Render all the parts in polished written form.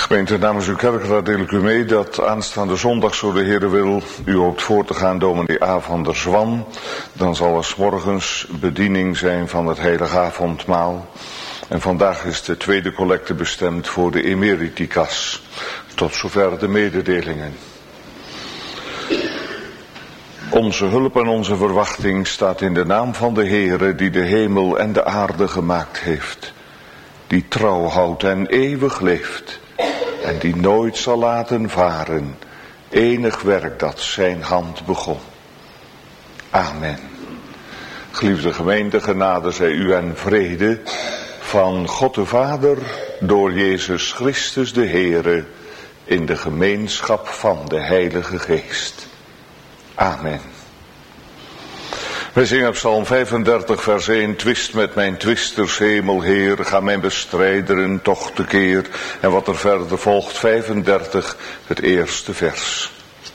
Gemeente, namens uw kerkraad deel ik u mee dat aanstaande zondag, zo de Heere wil, u hoopt voor te gaan dominee A. van der Zwan. Dan zal er 's morgens bediening zijn van het heilige avondmaal. En vandaag is de tweede collecte bestemd voor de Emeritikas. Tot zover de mededelingen. Onze hulp en onze verwachting staat in de naam van de Heere die de hemel en de aarde gemaakt heeft. Die trouw houdt en eeuwig leeft. En die nooit zal laten varen enig werk dat zijn hand begon. Amen. Geliefde gemeente, genade zij u en vrede van God de Vader door Jezus Christus de Heere in de gemeenschap van de Heilige Geest. Amen. Wij zingen Psalm 35 vers 1. Twist met mijn twisters, hemelheer, ga mijn bestrijderen toch tekeer. En wat er verder volgt, 35, het eerste vers.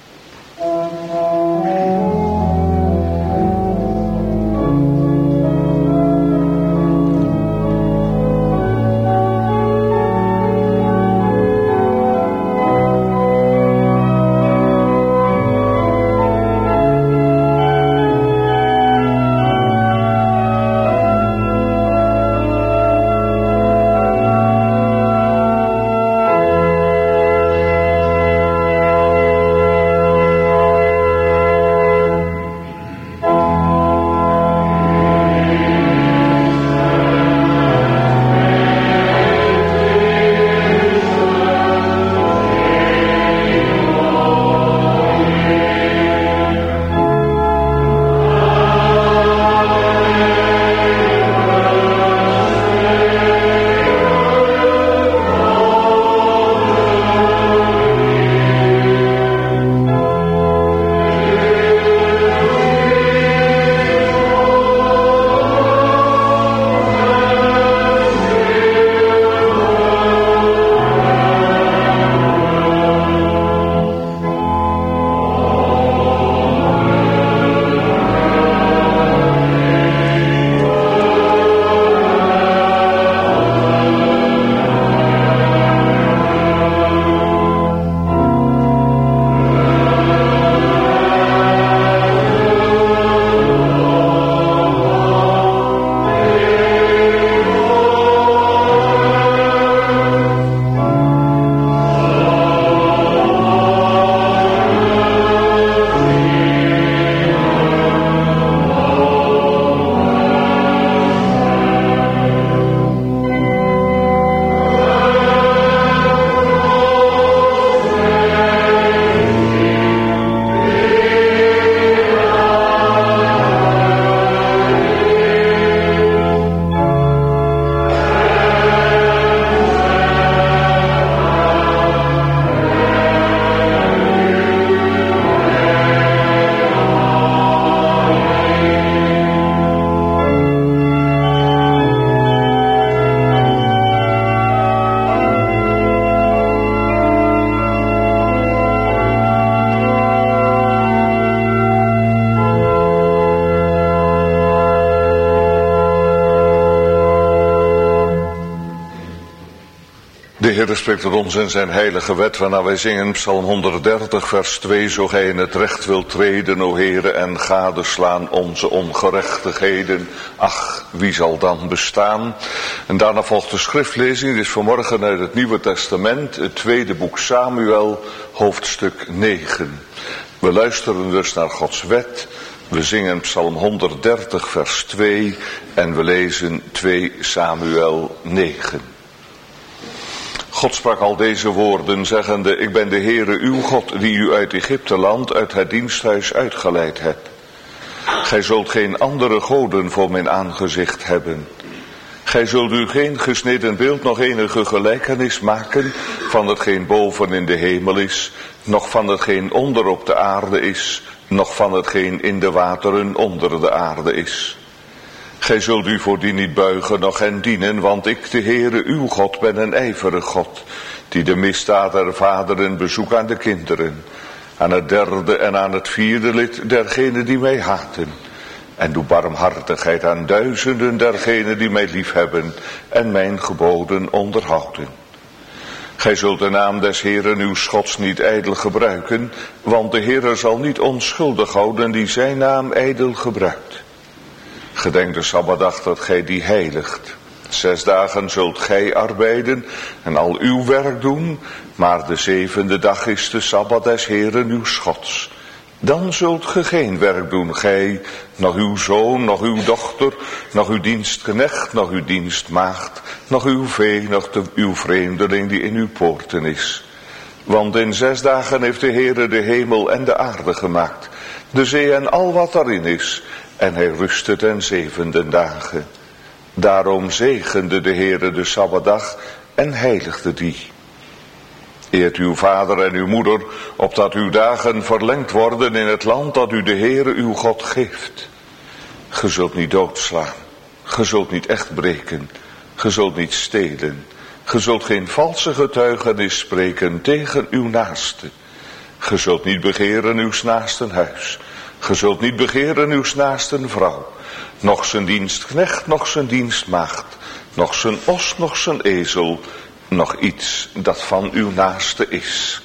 De Heer spreekt tot ons in zijn heilige wet, waarna wij zingen Psalm 130 vers 2. Zo gij in het recht wilt treden, o Heere, en gadeslaan onze ongerechtigheden. Ach, wie zal dan bestaan? En daarna volgt de schriftlezing, dit is vanmorgen uit het Nieuwe Testament, het tweede boek Samuel, hoofdstuk 9. We luisteren dus naar Gods wet. We zingen Psalm 130 vers 2 en we lezen 2 Samuel 9. God sprak al deze woorden, zeggende: Ik ben de Heere uw God, die u uit Egypte land, uit het diensthuis uitgeleid hebt. Gij zult geen andere goden voor mijn aangezicht hebben. Gij zult u geen gesneden beeld, nog enige gelijkenis maken van hetgeen boven in de hemel is, noch van hetgeen onder op de aarde is, noch van hetgeen in de wateren onder de aarde is. Gij zult u voor die niet buigen, noch hen dienen, want ik, de Heere uw God, ben een ijverig God, die de misdaad der vaderen bezoekt aan de kinderen, aan het derde en aan het vierde lid dergenen die mij haten, en doe barmhartigheid aan duizenden dergenen die mij liefhebben en mijn geboden onderhouden. Gij zult de naam des Heeren uw Gods niet ijdel gebruiken, want de Heere zal niet onschuldig houden die zijn naam ijdel gebruikt. Gedenk de Sabbatdag dat gij die heiligt. 6 dagen zult gij arbeiden en al uw werk doen, maar de 7e dag is de Sabbat des Heeren uw Gods. Dan zult ge geen werk doen, gij, nog uw zoon, nog uw dochter, nog uw dienstknecht, nog uw dienstmaagd, nog uw vee, nog uw vreemdeling die in uw poorten is. Want in 6 dagen heeft de Heere de hemel en de aarde gemaakt, de zee en al wat daarin is, en hij rustte ten 7e dagen. Daarom zegende de Heere de Sabbatdag en heiligde die. Eert uw vader en uw moeder, opdat uw dagen verlengd worden in het land dat u de Heere uw God geeft. Ge zult niet doodslaan, ge zult niet echt breken, ge zult niet stelen, ge zult geen valse getuigenis spreken tegen uw naaste. Ge zult niet begeren uw naasten huis, ge zult niet begeren uw naasten vrouw, noch zijn dienstknecht, noch zijn dienstmaagd, noch zijn os, noch zijn ezel, nog iets dat van uw naaste is.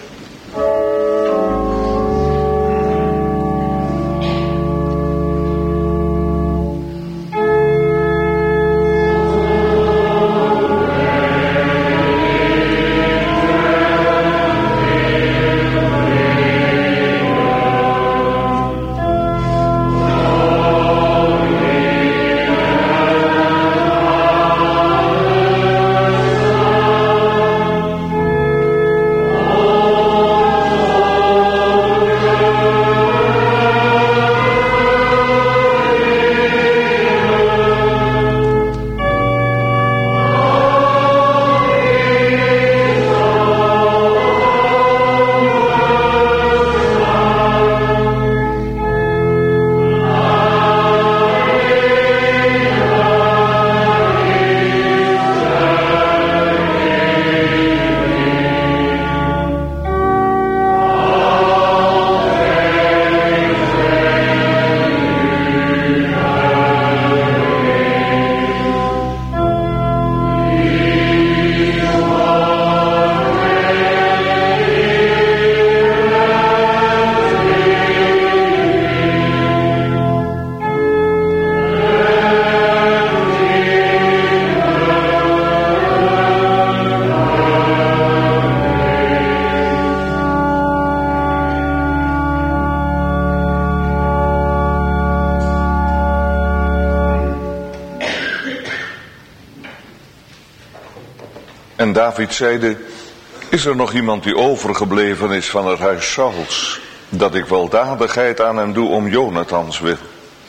En David zeide, is er nog iemand die overgebleven is van het huis Sauls, dat ik weldadigheid aan hem doe om Jonathans wil.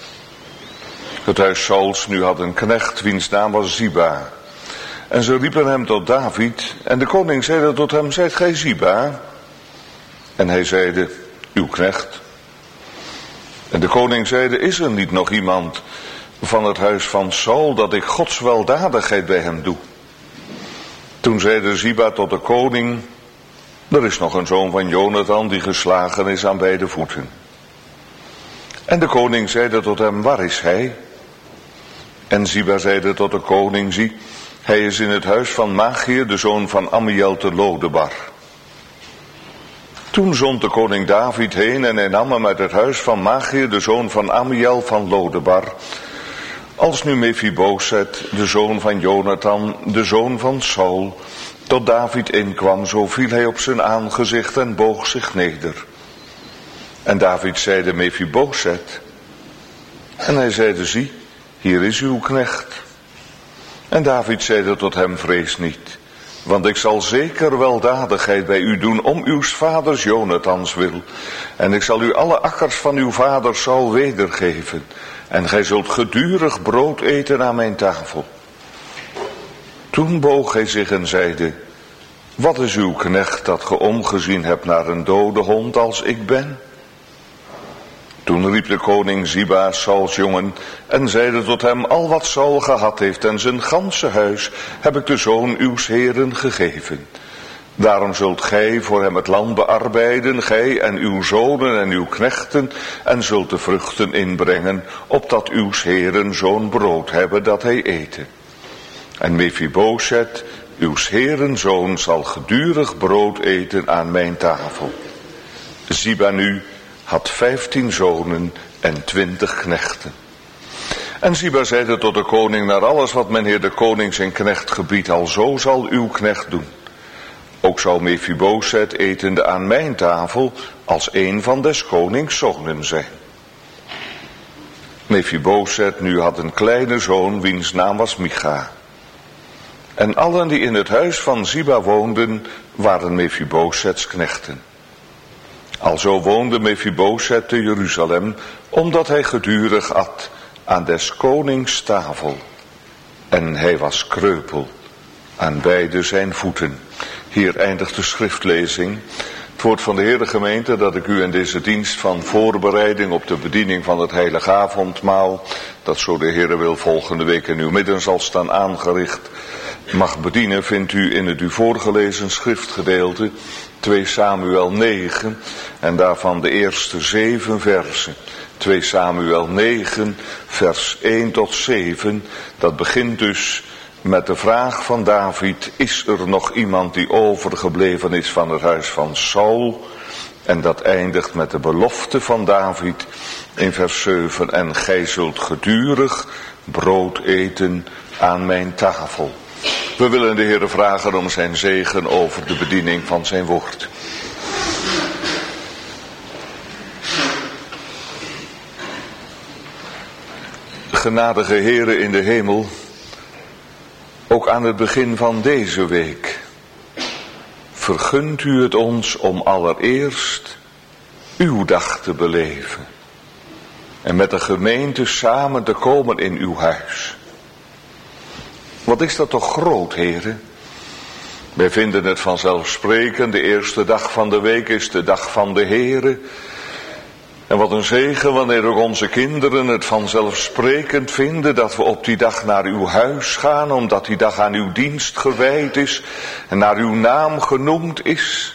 Het huis Sauls nu had een knecht, wiens naam was Ziba. En ze riepen hem tot David, en de koning zeide tot hem, zijt gij Ziba? En hij zeide, uw knecht. En de koning zeide, is er niet nog iemand van het huis van Saul, dat ik Gods weldadigheid bij hem doe? Toen zeide Ziba tot de koning, er is nog een zoon van Jonathan die geslagen is aan beide voeten. En de koning zeide tot hem, waar is hij? En Ziba zeide tot de koning, zie, hij is in het huis van Machir, de zoon van Amiel te Lodebar. Toen zond de koning David heen en hij nam hem uit het huis van Machir, de zoon van Amiel van Lodebar. Als nu Mephiboset, de zoon van Jonathan, de zoon van Saul, tot David inkwam, zo viel hij op zijn aangezicht en boog zich neder. En David zeide, Mephiboset. En hij zeide, zie, hier is uw knecht. En David zeide tot hem, vrees niet, want ik zal zeker weldadigheid bij u doen om uw vaders Jonathans wil. En ik zal u alle akkers van uw vader Saul wedergeven. En gij zult gedurig brood eten aan mijn tafel. Toen boog hij zich en zeide, wat is uw knecht dat ge omgezien hebt naar een dode hond als ik ben? Toen riep de koning Ziba, Sauls jongen, en zeide tot hem, al wat Saul gehad heeft en zijn ganse huis, heb ik de zoon uws heren gegeven. Daarom zult gij voor hem het land bearbeiden, gij en uw zonen en uw knechten, en zult de vruchten inbrengen, opdat uws heren zo'n brood hebben dat hij eten. En Mephiboset, Uws Heeren zoon zal gedurig brood eten aan mijn tafel. Ziba nu had 15 zonen en 20 knechten. En Ziba zeide tot de koning: naar alles wat mijn heer de koning zijn knecht gebiedt, al zo zal uw knecht doen. Ook zou Mephiboset etende aan mijn tafel als een van des konings zonen zijn. Mephiboset nu had een kleine zoon, wiens naam was Micha. En allen die in het huis van Ziba woonden, waren Mephibosets knechten. Alzo woonde Mephiboset te Jeruzalem, omdat hij gedurig at aan des konings tafel. En hij was kreupel aan beide zijn voeten. Hier eindigt de schriftlezing. Het woord van de Heere gemeente dat ik u in deze dienst van voorbereiding op de bediening van het heilige avondmaal, dat zo de Heere wil volgende week in uw midden zal staan aangericht, mag bedienen, vindt u in het u voorgelezen schriftgedeelte 2 Samuel 9 en daarvan de eerste 7 versen. 2 Samuel 9 vers 1 tot 7, dat begint dus met de vraag van David: is er nog iemand die overgebleven is van het huis van Saul? En dat eindigt met de belofte van David in vers 7: en gij zult gedurig brood eten aan mijn tafel. We willen de Heere vragen om zijn zegen over de bediening van zijn woord. Genadige Heere in de hemel, ook aan het begin van deze week vergunt u het ons om allereerst uw dag te beleven en met de gemeente samen te komen in uw huis. Wat is dat toch groot, heren? Wij vinden het vanzelfsprekend, de eerste dag van de week is de dag van de Heere. En wat een zegen wanneer ook onze kinderen het vanzelfsprekend vinden dat we op die dag naar uw huis gaan, omdat die dag aan uw dienst gewijd is en naar uw naam genoemd is.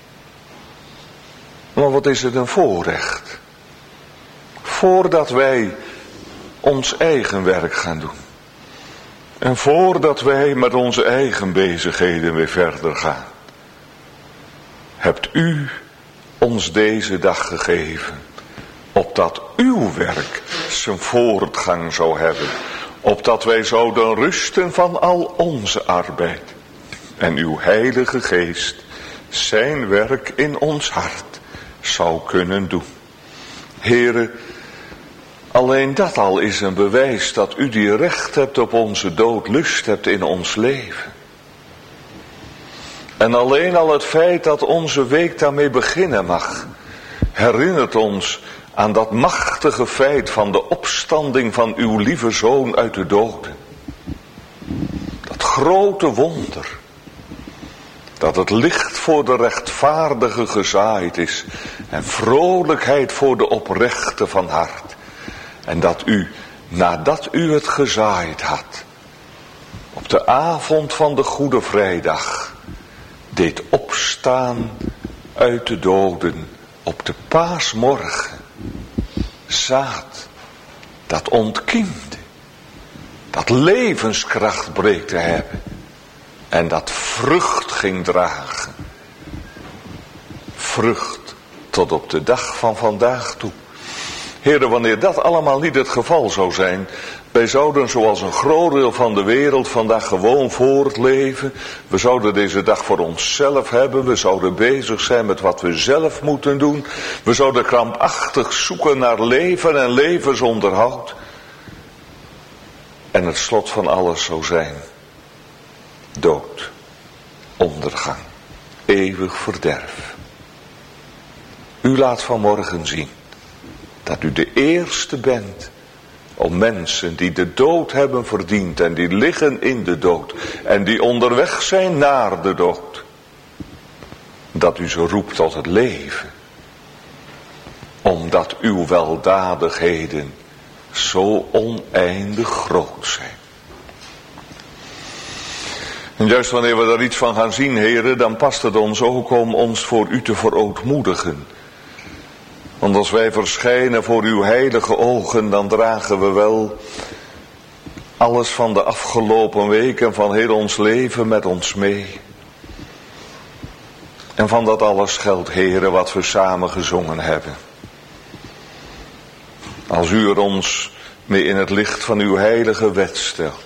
Maar wat is het een voorrecht, voordat wij ons eigen werk gaan doen. En voordat wij met onze eigen bezigheden weer verder gaan, hebt u ons deze dag gegeven, opdat uw werk zijn voortgang zou hebben, opdat wij zouden rusten van al onze arbeid en uw Heilige Geest zijn werk in ons hart zou kunnen doen. Heere, alleen dat al is een bewijs dat u die recht hebt op onze dood, lust hebt in ons leven. En alleen al het feit dat onze week daarmee beginnen mag, herinnert ons aan dat machtige feit van de opstanding van uw lieve Zoon uit de doden. Dat grote wonder, dat het licht voor de rechtvaardige gezaaid is en vrolijkheid voor de oprechte van hart. En dat u, nadat u het gezaaid had, op de avond van de Goede Vrijdag, deed opstaan uit de doden op de paasmorgen. Zaad dat ontkiemde, dat levenskracht bleek te hebben en dat vrucht ging dragen. Vrucht tot op de dag van vandaag toe. Heren, wanneer dat allemaal niet het geval zou zijn, wij zouden zoals een groot deel van de wereld vandaag gewoon voortleven. We zouden deze dag voor onszelf hebben. We zouden bezig zijn met wat we zelf moeten doen. We zouden krampachtig zoeken naar leven en levensonderhoud. En het slot van alles zou zijn: dood, ondergang, eeuwig verderf. U laat vanmorgen zien dat u de eerste bent om mensen die de dood hebben verdiend en die liggen in de dood en die onderweg zijn naar de dood, dat u ze roept tot het leven, omdat uw weldadigheden zo oneindig groot zijn. En juist wanneer we daar iets van gaan zien, heren, dan past het ons ook om ons voor u te verootmoedigen. Want als wij verschijnen voor uw heilige ogen, dan dragen we wel alles van de afgelopen week en van heel ons leven met ons mee. En van dat alles geldt, Heere, wat we samen gezongen hebben. Als u er ons mee in het licht van uw heilige wet stelt,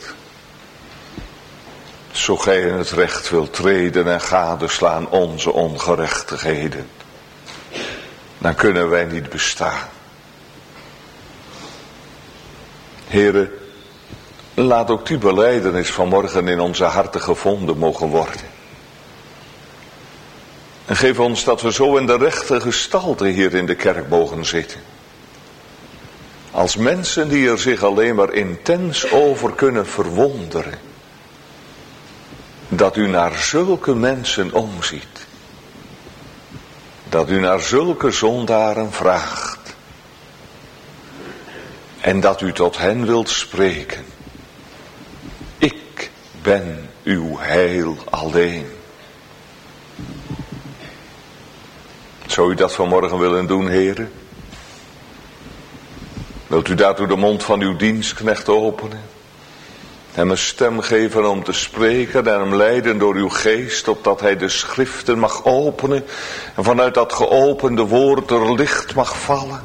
zo gij in het recht wilt treden en gadeslaan onze ongerechtigheden, dan kunnen wij niet bestaan. Heere, laat ook die belijdenis vanmorgen in onze harten gevonden mogen worden. En geef ons dat we zo in de rechte gestalte hier in de kerk mogen zitten. Als mensen die er zich alleen maar intens over kunnen verwonderen. Dat u naar zulke mensen omziet. Dat u naar zulke zondaren vraagt. En dat u tot hen wilt spreken. Ik ben uw heil alleen. Zou u dat vanmorgen willen doen, Heere? Wilt u daartoe de mond van uw dienstknecht openen? Hem een stem geven om te spreken en hem leiden door uw geest, opdat hij de schriften mag openen en vanuit dat geopende woord er licht mag vallen.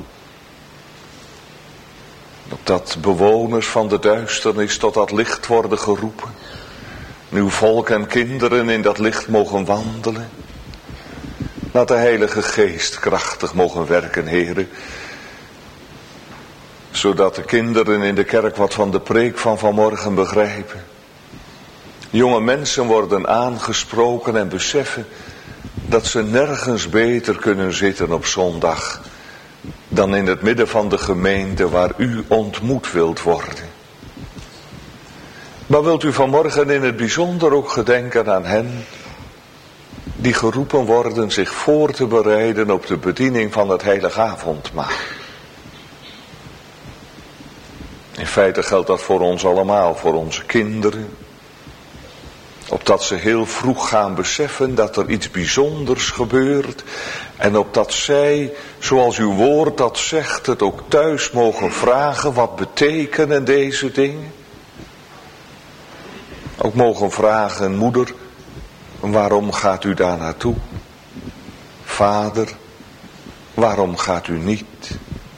Opdat bewoners van de duisternis tot dat licht worden geroepen. En uw volk en kinderen in dat licht mogen wandelen. Laat de Heilige Geest krachtig mogen werken, Heere. Zodat de kinderen in de kerk wat van de preek van vanmorgen begrijpen. Jonge mensen worden aangesproken en beseffen dat ze nergens beter kunnen zitten op zondag dan in het midden van de gemeente waar u ontmoet wilt worden. Maar wilt u vanmorgen in het bijzonder ook gedenken aan hen die geroepen worden zich voor te bereiden op de bediening van het heilige avondmaal. In feite geldt dat voor ons allemaal, voor onze kinderen. Opdat ze heel vroeg gaan beseffen dat er iets bijzonders gebeurt. En opdat zij, zoals uw woord dat zegt, het ook thuis mogen vragen. Wat betekenen deze dingen? Ook mogen vragen, moeder, waarom gaat u daar naartoe? Vader, waarom gaat u niet?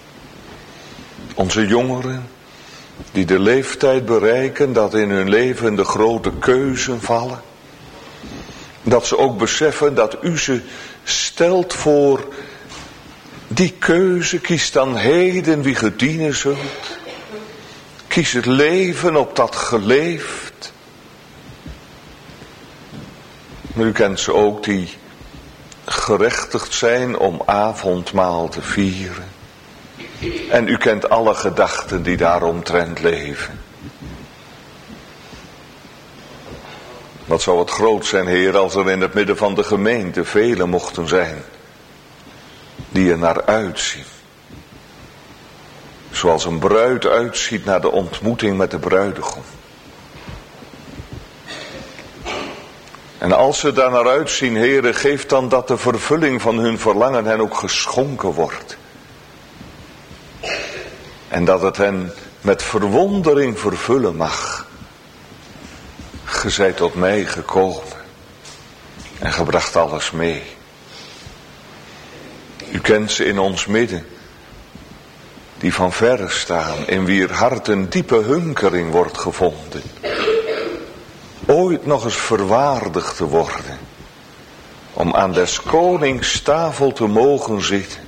Onze jongeren, die de leeftijd bereiken dat in hun leven de grote keuzen vallen. Dat ze ook beseffen dat u ze stelt voor die keuze. Kies dan heden wie ge dienen zult. Kies het leven op dat geleefd. Maar u kent ze ook die gerechtigd zijn om avondmaal te vieren. En u kent alle gedachten die daaromtrent leven. Wat zou het groot zijn, Heer, als er in het midden van de gemeente velen mochten zijn die er naar uitzien. Zoals een bruid uitziet naar de ontmoeting met de bruidegom. En als ze daar naar uitzien, Heere, geef dan dat de vervulling van hun verlangen hen ook geschonken wordt. En dat het hen met verwondering vervullen mag. Ge zijt tot mij gekomen en gebracht alles mee. U kent ze in ons midden, die van verre staan, in wier hart een diepe hunkering wordt gevonden. Ooit nog eens verwaardigd te worden, om aan des konings tafel te mogen zitten.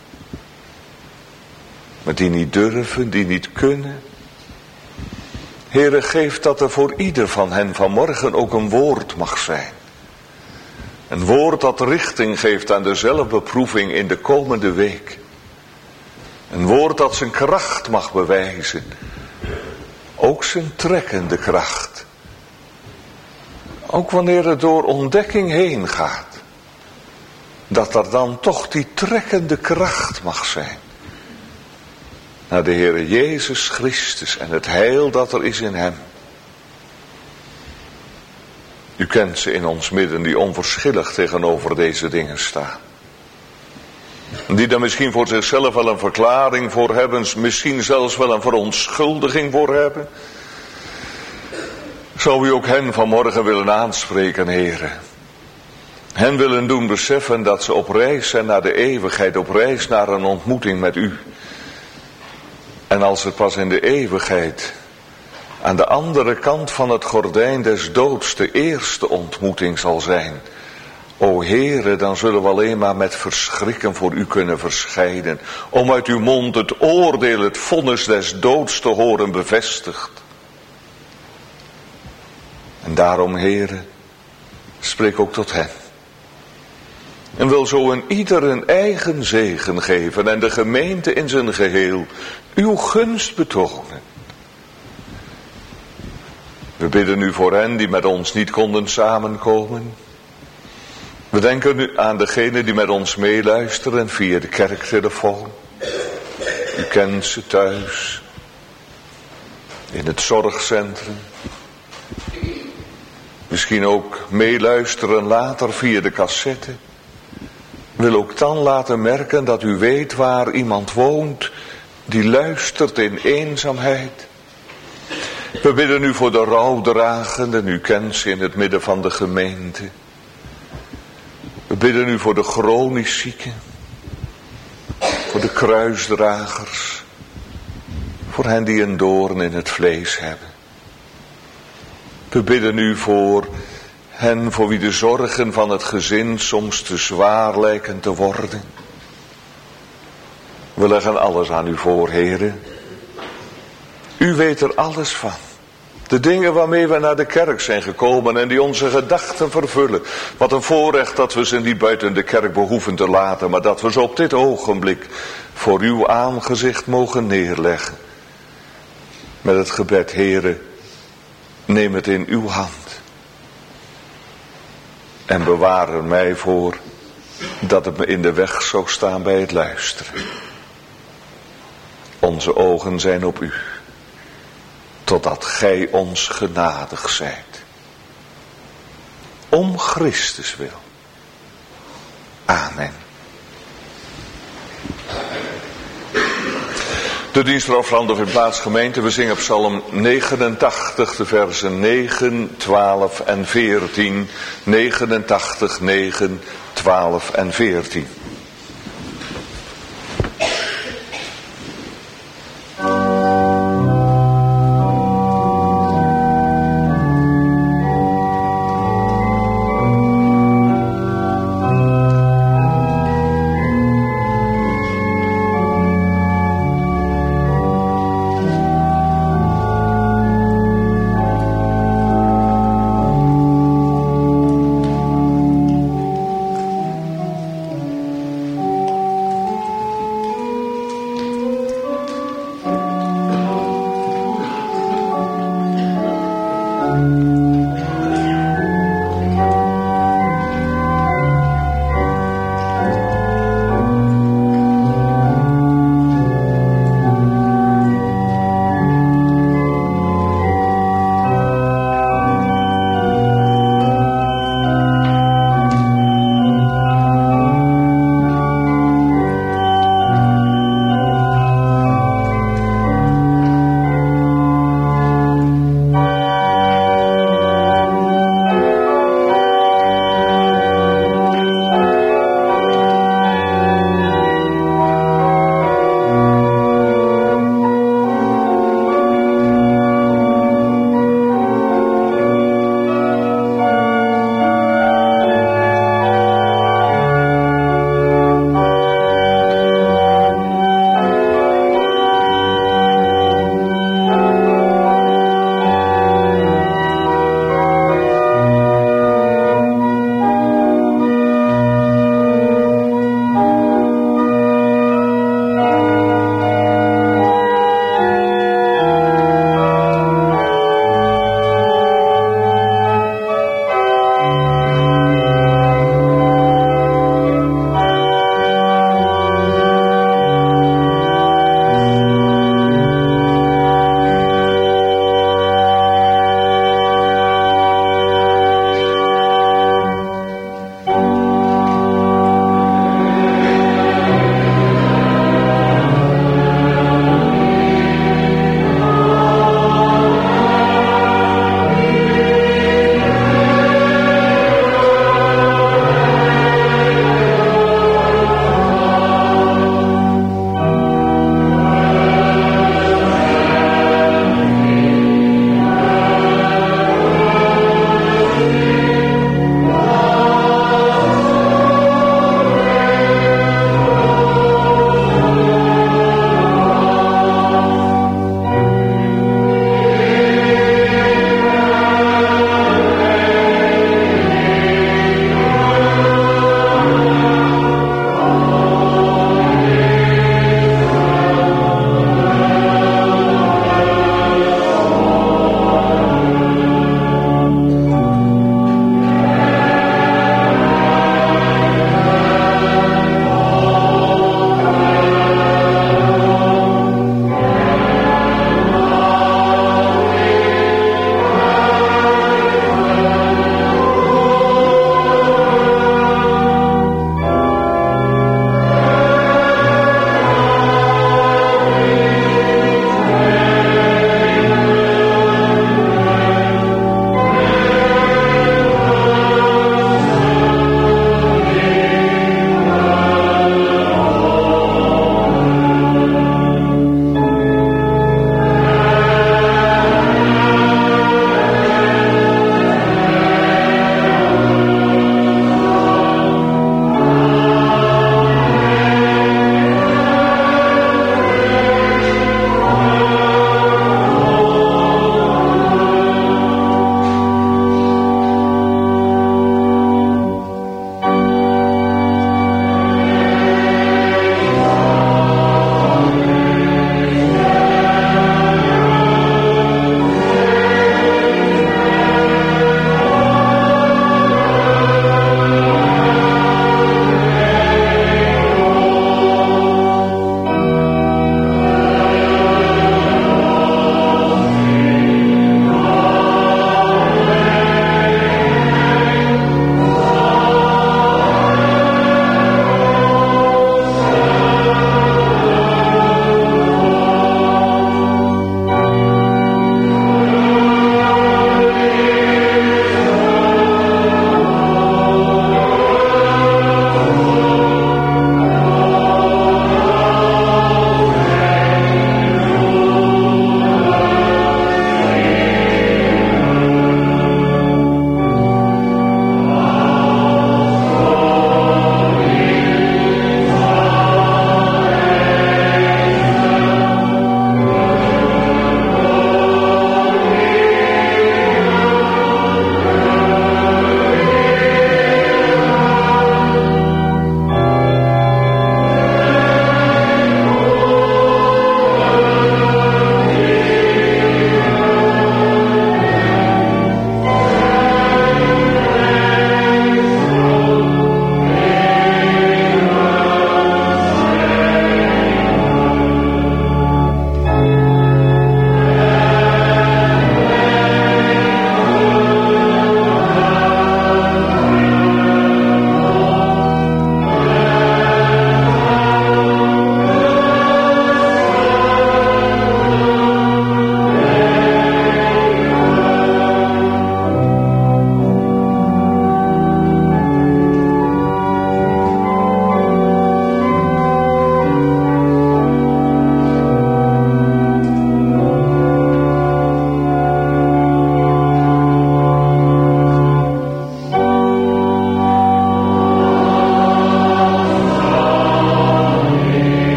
Maar die niet durven, die niet kunnen. Heere, geef dat er voor ieder van hen vanmorgen ook een woord mag zijn. Een woord dat richting geeft aan de zelfbeproeving in de komende week. Een woord dat zijn kracht mag bewijzen. Ook zijn trekkende kracht. Ook wanneer het door ontdekking heen gaat. Dat er dan toch die trekkende kracht mag zijn. Naar de Heere Jezus Christus en het heil dat er is in hem. U kent ze in ons midden die onverschillig tegenover deze dingen staan. Die daar misschien voor zichzelf wel een verklaring voor hebben, misschien zelfs wel een verontschuldiging voor hebben. Zou u ook hen vanmorgen willen aanspreken, Heere. Hen willen doen beseffen dat ze op reis zijn naar de eeuwigheid, op reis naar een ontmoeting met u. En als het pas in de eeuwigheid, aan de andere kant van het gordijn des doods, de eerste ontmoeting zal zijn. O Heere, dan zullen we alleen maar met verschrikken voor u kunnen verschijnen. Om uit uw mond het oordeel, het vonnis des doods te horen bevestigd. En daarom, Heere, spreek ook tot hen. En wil zo een ieder een eigen zegen geven en de gemeente in zijn geheel uw gunst betonen. We bidden u voor hen die met ons niet konden samenkomen. We denken nu aan degenen die met ons meeluisteren via de kerktelefoon. U kent ze thuis, in het zorgcentrum. Misschien ook meeluisteren later via de cassette. Wil ook dan laten merken dat u weet waar iemand woont die luistert in eenzaamheid. We bidden u voor de rouwdragenden, u kent ze in het midden van de gemeente. We bidden u voor de chronisch zieken, voor de kruisdragers, voor hen die een doorn in het vlees hebben. We bidden u voor hen voor wie de zorgen van het gezin soms te zwaar lijken te worden. We leggen alles aan u voor, Heere. U weet er alles van. De dingen waarmee we naar de kerk zijn gekomen en die onze gedachten vervullen. Wat een voorrecht dat we ze niet buiten de kerk behoeven te laten, maar dat we ze op dit ogenblik voor uw aangezicht mogen neerleggen. Met het gebed, Heere, neem het in uw hand. En bewaar er mij voor dat het me in de weg zou staan bij het luisteren. Onze ogen zijn op u, totdat gij ons genadig zijt. Om Christus wil. Amen. De dienst erop veranderd in plaats gemeente. We zingen Psalm 89, de versen 9, 12 en 14. 89, 9, 12 en 14.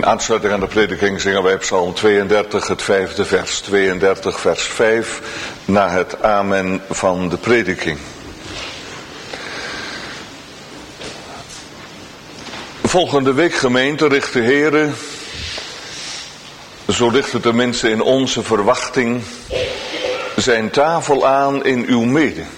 In aansluiting aan de prediking zingen wij Psalm 32, het 5e vers, 32 vers 5, na het amen van de prediking. Volgende week, gemeente, richt de Heere, zo ligt het tenminste in onze verwachting, zijn tafel aan in uw midden.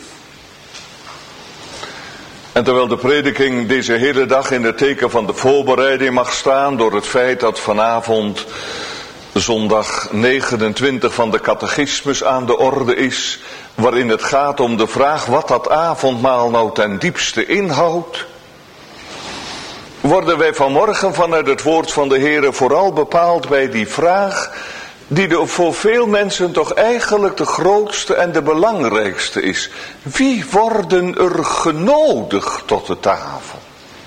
En terwijl de prediking deze hele dag in het teken van de voorbereiding mag staan, door het feit dat vanavond zondag 29 van de catechismus aan de orde is, waarin het gaat om de vraag wat dat avondmaal nou ten diepste inhoudt, worden wij vanmorgen vanuit het woord van de Heere vooral bepaald bij die vraag die voor veel mensen toch eigenlijk de grootste en de belangrijkste is. Wie worden er genodigd tot de tafel?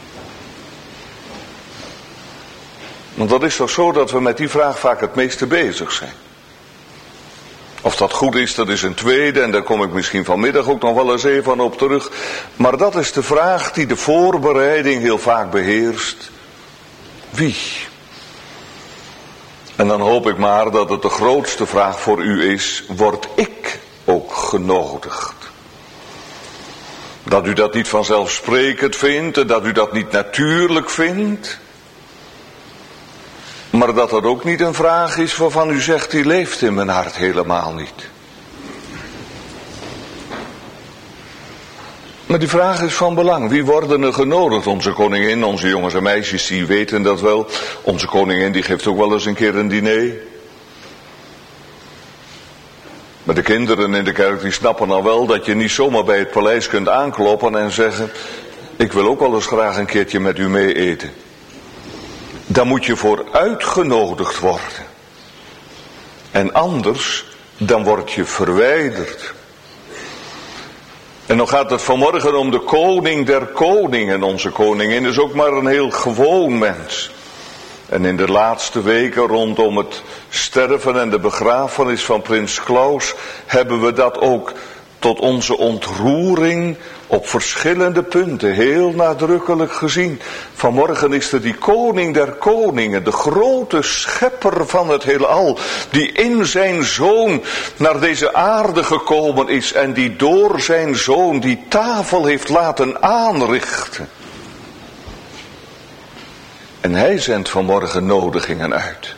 Want dat is toch zo dat we met die vraag vaak het meeste bezig zijn. Of dat goed is, dat is een tweede, en daar kom ik misschien vanmiddag ook nog wel eens even op terug. Maar dat is de vraag die de voorbereiding heel vaak beheerst. Wie? En dan hoop ik maar dat het de grootste vraag voor u is, word ik ook genodigd? Dat u dat niet vanzelfsprekend vindt en dat u dat niet natuurlijk vindt. Maar dat dat ook niet een vraag is waarvan u zegt, die leeft in mijn hart helemaal niet. Maar die vraag is van belang. Wie worden er genodigd? Onze koningin, onze jongens en meisjes, die weten dat wel. Onze koningin, die geeft ook wel eens een keer een diner. Maar de kinderen in de kerk, die snappen al wel dat je niet zomaar bij het paleis kunt aankloppen en zeggen, ik wil ook wel eens graag een keertje met u mee eten. Daar moet je voor uitgenodigd worden. En anders, dan word je verwijderd. En dan gaat het vanmorgen om de koning der koningen. Onze koningin is ook maar een heel gewoon mens. En in de laatste weken rondom het sterven en de begrafenis van prins Klaus hebben we dat ook tot onze ontroering op verschillende punten heel nadrukkelijk gezien. Vanmorgen is er die koning der koningen, de grote schepper van het heelal, die in zijn zoon naar deze aarde gekomen is en die door zijn zoon die tafel heeft laten aanrichten. En hij zendt vanmorgen nodigingen uit.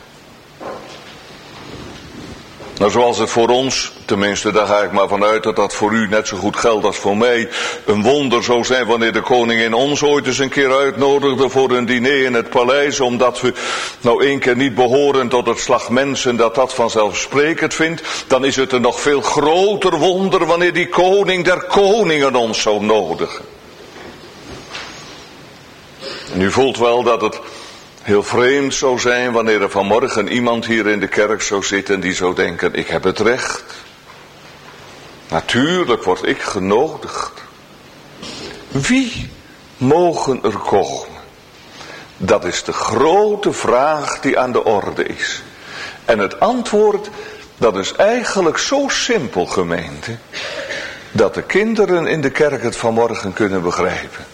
Nou, zoals het voor ons, tenminste daar ga ik maar vanuit dat dat voor u net zo goed geldt als voor mij, een wonder zou zijn wanneer de koningin ons ooit eens een keer uitnodigde voor een diner in het paleis, omdat we nou één keer niet behoren tot het slag mensen dat vanzelfsprekend vindt, dan is het een nog veel groter wonder wanneer die koning der koningen ons zou nodigen. En u voelt wel dat het heel vreemd zou zijn wanneer er vanmorgen iemand hier in de kerk zou zitten die zou denken, ik heb het recht. Natuurlijk word ik genodigd. Wie mogen er komen? Dat is de grote vraag die aan de orde is. En het antwoord, dat is eigenlijk zo simpel, gemeente, dat de kinderen in de kerk het vanmorgen kunnen begrijpen.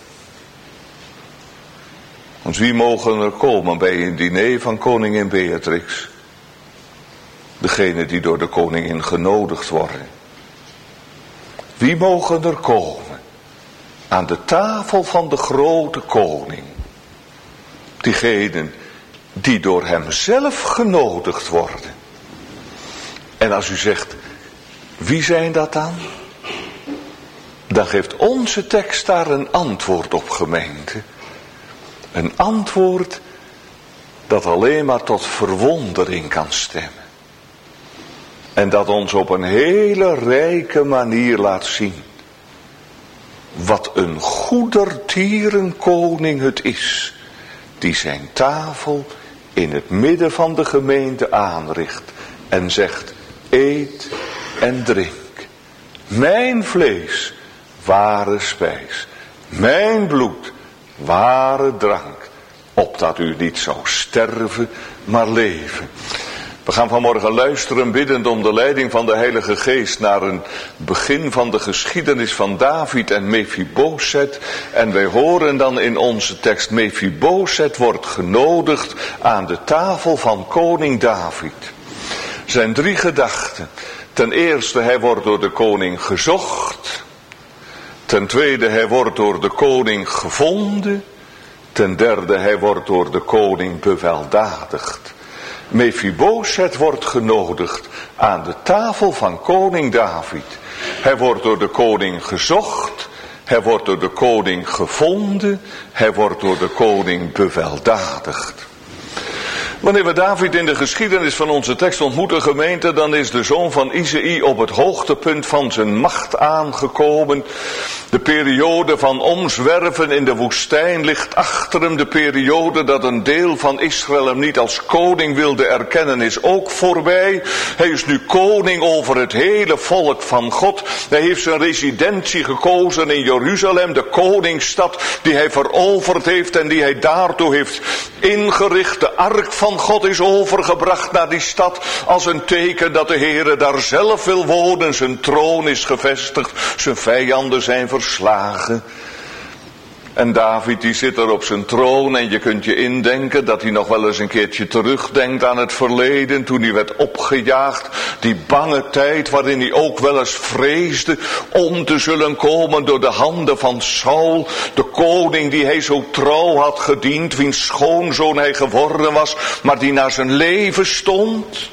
Want wie mogen er komen bij een diner van koningin Beatrix? Degene die door de koningin genodigd worden. Wie mogen er komen aan de tafel van de grote koning? Diegenen die door hem zelf genodigd worden. En als u zegt, wie zijn dat dan? Dan geeft onze tekst daar een antwoord op, gemeente. Een antwoord dat alleen maar tot verwondering kan stemmen. En dat ons op een hele rijke manier laat zien wat een goedertierenkoning het is, die zijn tafel in het midden van de gemeente aanricht en zegt, eet en drink. Mijn vlees, ware spijs. Mijn bloed, ware drank. Opdat u niet zou sterven, maar leven. We gaan vanmorgen luisteren biddend om de leiding van de Heilige Geest naar een begin van de geschiedenis van David en Mephiboset. En wij horen dan in onze tekst: Mephiboset wordt genodigd aan de tafel van koning David. Er zijn 3 gedachten. Ten eerste, hij wordt door de koning gezocht. Ten tweede, hij wordt door de koning gevonden. Ten derde, hij wordt door de koning beweldadigd. Mephiboset wordt genodigd aan de tafel van koning David. Hij wordt door de koning gezocht. Hij wordt door de koning gevonden. Hij wordt door de koning beweldadigd. Wanneer we David in de geschiedenis van onze tekst ontmoeten, gemeente, dan is de zoon van Isaï op het hoogtepunt van zijn macht aangekomen. De periode van omzwerven in de woestijn ligt achter hem. De periode dat een deel van Israël hem niet als koning wilde erkennen is ook voorbij. Hij is nu koning over het hele volk van God. Hij heeft zijn residentie gekozen in Jeruzalem, de koningsstad die hij veroverd heeft en die hij daartoe heeft ingericht. De ark van God is overgebracht naar die stad als een teken dat de Heere daar zelf wil wonen. Zijn troon is gevestigd, zijn vijanden zijn verslagen. En David die zit er op zijn troon en je kunt je indenken dat hij nog wel eens een keertje terugdenkt aan het verleden toen hij werd opgejaagd. Die bange tijd waarin hij ook wel eens vreesde om te zullen komen door de handen van Saul. De koning die hij zo trouw had gediend, wiens schoonzoon hij geworden was, maar die naar zijn leven stond.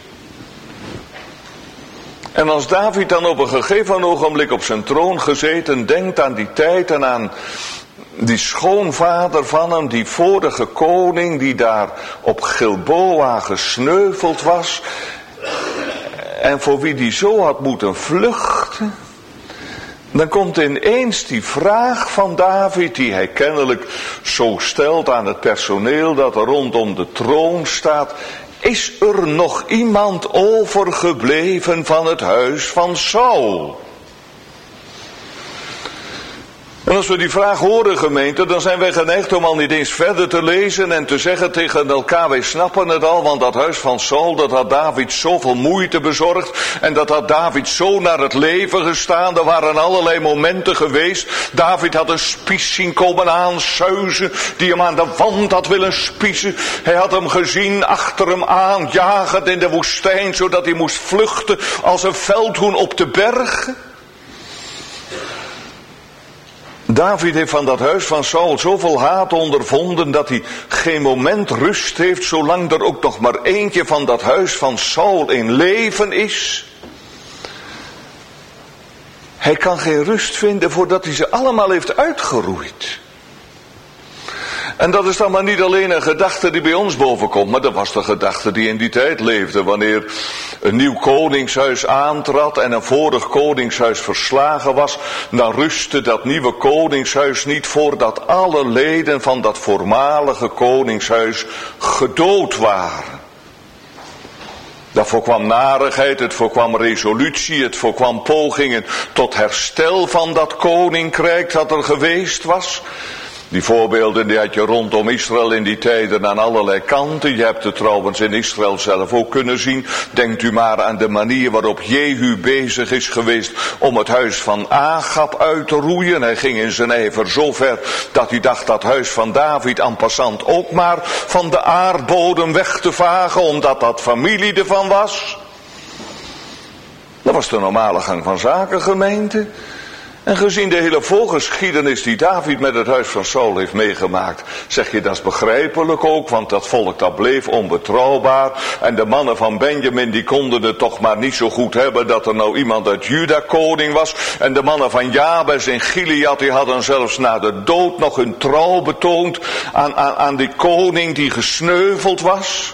En als David dan op een gegeven ogenblik op zijn troon gezeten denkt aan die tijd en aan die schoonvader van hem, die vorige koning die daar op Gilboa gesneuveld was en voor wie die zo had moeten vluchten, dan komt ineens die vraag van David, die hij kennelijk zo stelt aan het personeel dat er rondom de troon staat: is er nog iemand overgebleven van het huis van Saul? En als we die vraag horen, gemeente, dan zijn wij geneigd om al niet eens verder te lezen en te zeggen tegen elkaar: wij snappen het al, want dat huis van Saul, dat had David zoveel moeite bezorgd en dat had David zo naar het leven gestaan. Er waren allerlei momenten geweest. David had een spies zien komen aansuizen die hem aan de wand had willen spiezen. Hij had hem gezien achter hem aan, jagend in de woestijn, zodat hij moest vluchten als een veldhoen op de bergen. David heeft van dat huis van Saul zoveel haat ondervonden dat hij geen moment rust heeft zolang er ook nog maar eentje van dat huis van Saul in leven is. Hij kan geen rust vinden voordat hij ze allemaal heeft uitgeroeid. En dat is dan maar niet alleen een gedachte die bij ons bovenkomt, maar dat was de gedachte die in die tijd leefde. Wanneer een nieuw koningshuis aantrad en een vorig koningshuis verslagen was, dan rustte dat nieuwe koningshuis niet voordat alle leden van dat voormalige koningshuis gedood waren. Dat voorkwam narigheid, het voorkwam resolutie, het voorkwam pogingen tot herstel van dat koninkrijk dat er geweest was. Die voorbeelden die had je rondom Israël in die tijden aan allerlei kanten. Je hebt het trouwens in Israël zelf ook kunnen zien. Denkt u maar aan de manier waarop Jehu bezig is geweest om het huis van Agab uit te roeien. Hij ging in zijn ijver zo ver dat hij dacht dat huis van David en passant ook maar van de aardbodem weg te vagen, omdat dat familie ervan was. Dat was de normale gang van zaken, gemeente. En gezien de hele voorgeschiedenis die David met het huis van Saul heeft meegemaakt, zeg je dat is begrijpelijk ook, want dat volk dat bleef onbetrouwbaar. En de mannen van Benjamin die konden het toch maar niet zo goed hebben dat er nou iemand uit Juda koning was. En de mannen van Jabes en Gilead die hadden zelfs na de dood nog hun trouw betoond aan die koning die gesneuveld was.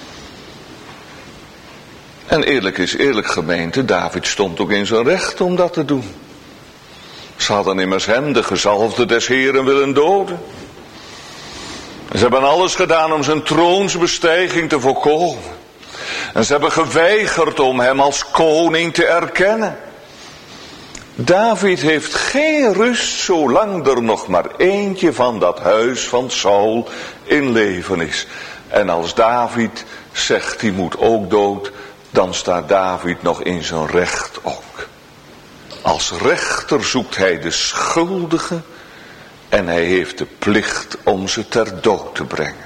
En eerlijk is eerlijk, gemeente, David stond ook in zijn recht om dat te doen. Ze hadden immers hem, de gezalfde des Heeren, willen doden. Ze hebben alles gedaan om zijn troonsbestijging te voorkomen. En ze hebben geweigerd om hem als koning te erkennen. David heeft geen rust zolang er nog maar eentje van dat huis van Saul in leven is. En als David zegt die moet ook dood, dan staat David nog in zijn recht ook. Als rechter zoekt hij de schuldigen en hij heeft de plicht om ze ter dood te brengen.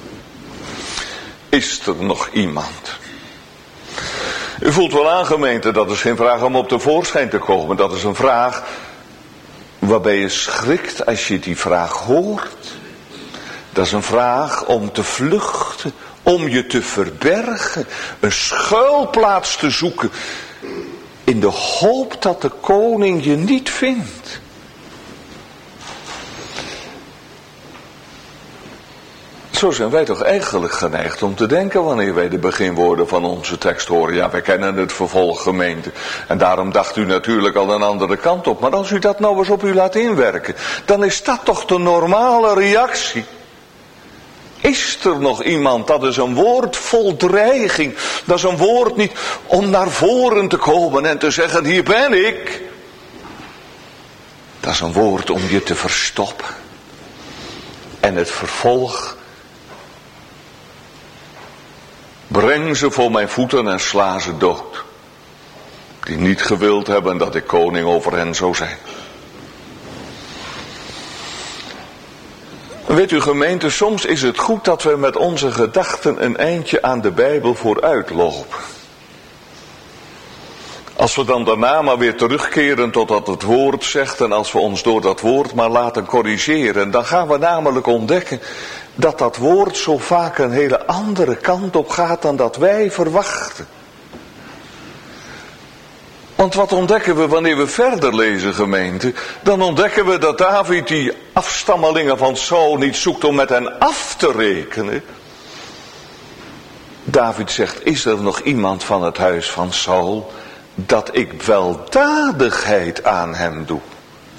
Is er nog iemand? U voelt wel aan, gemeente, dat is geen vraag om op tevoorschijn te komen. Dat is een vraag waarbij je schrikt als je die vraag hoort. Dat is een vraag om te vluchten, om je te verbergen, een schuilplaats te zoeken, in de hoop dat de koning je niet vindt. Zo zijn wij toch eigenlijk geneigd om te denken wanneer wij de beginwoorden van onze tekst horen. Ja, wij kennen het vervolg, gemeente. En daarom dacht u natuurlijk al een andere kant op. Maar als u dat nou eens op u laat inwerken, dan is dat toch de normale reactie. Is er nog iemand? Dat is een woord vol dreiging. Dat is een woord niet om naar voren te komen en te zeggen, hier ben ik. Dat is een woord om je te verstoppen. En het vervolg, breng ze voor mijn voeten en sla ze dood. Die niet gewild hebben dat ik koning over hen zou zijn. Weet u, gemeente, soms is het goed dat we met onze gedachten een eindje aan de Bijbel vooruit lopen. Als we dan daarna maar weer terugkeren tot wat het woord zegt en als we ons door dat woord maar laten corrigeren, dan gaan we namelijk ontdekken dat dat woord zo vaak een hele andere kant op gaat dan dat wij verwachten. Want wat ontdekken we wanneer we verder lezen, gemeente? Dan ontdekken we dat David die afstammelingen van Saul niet zoekt om met hen af te rekenen. David zegt, is er nog iemand van het huis van Saul dat ik weldadigheid aan hem doe?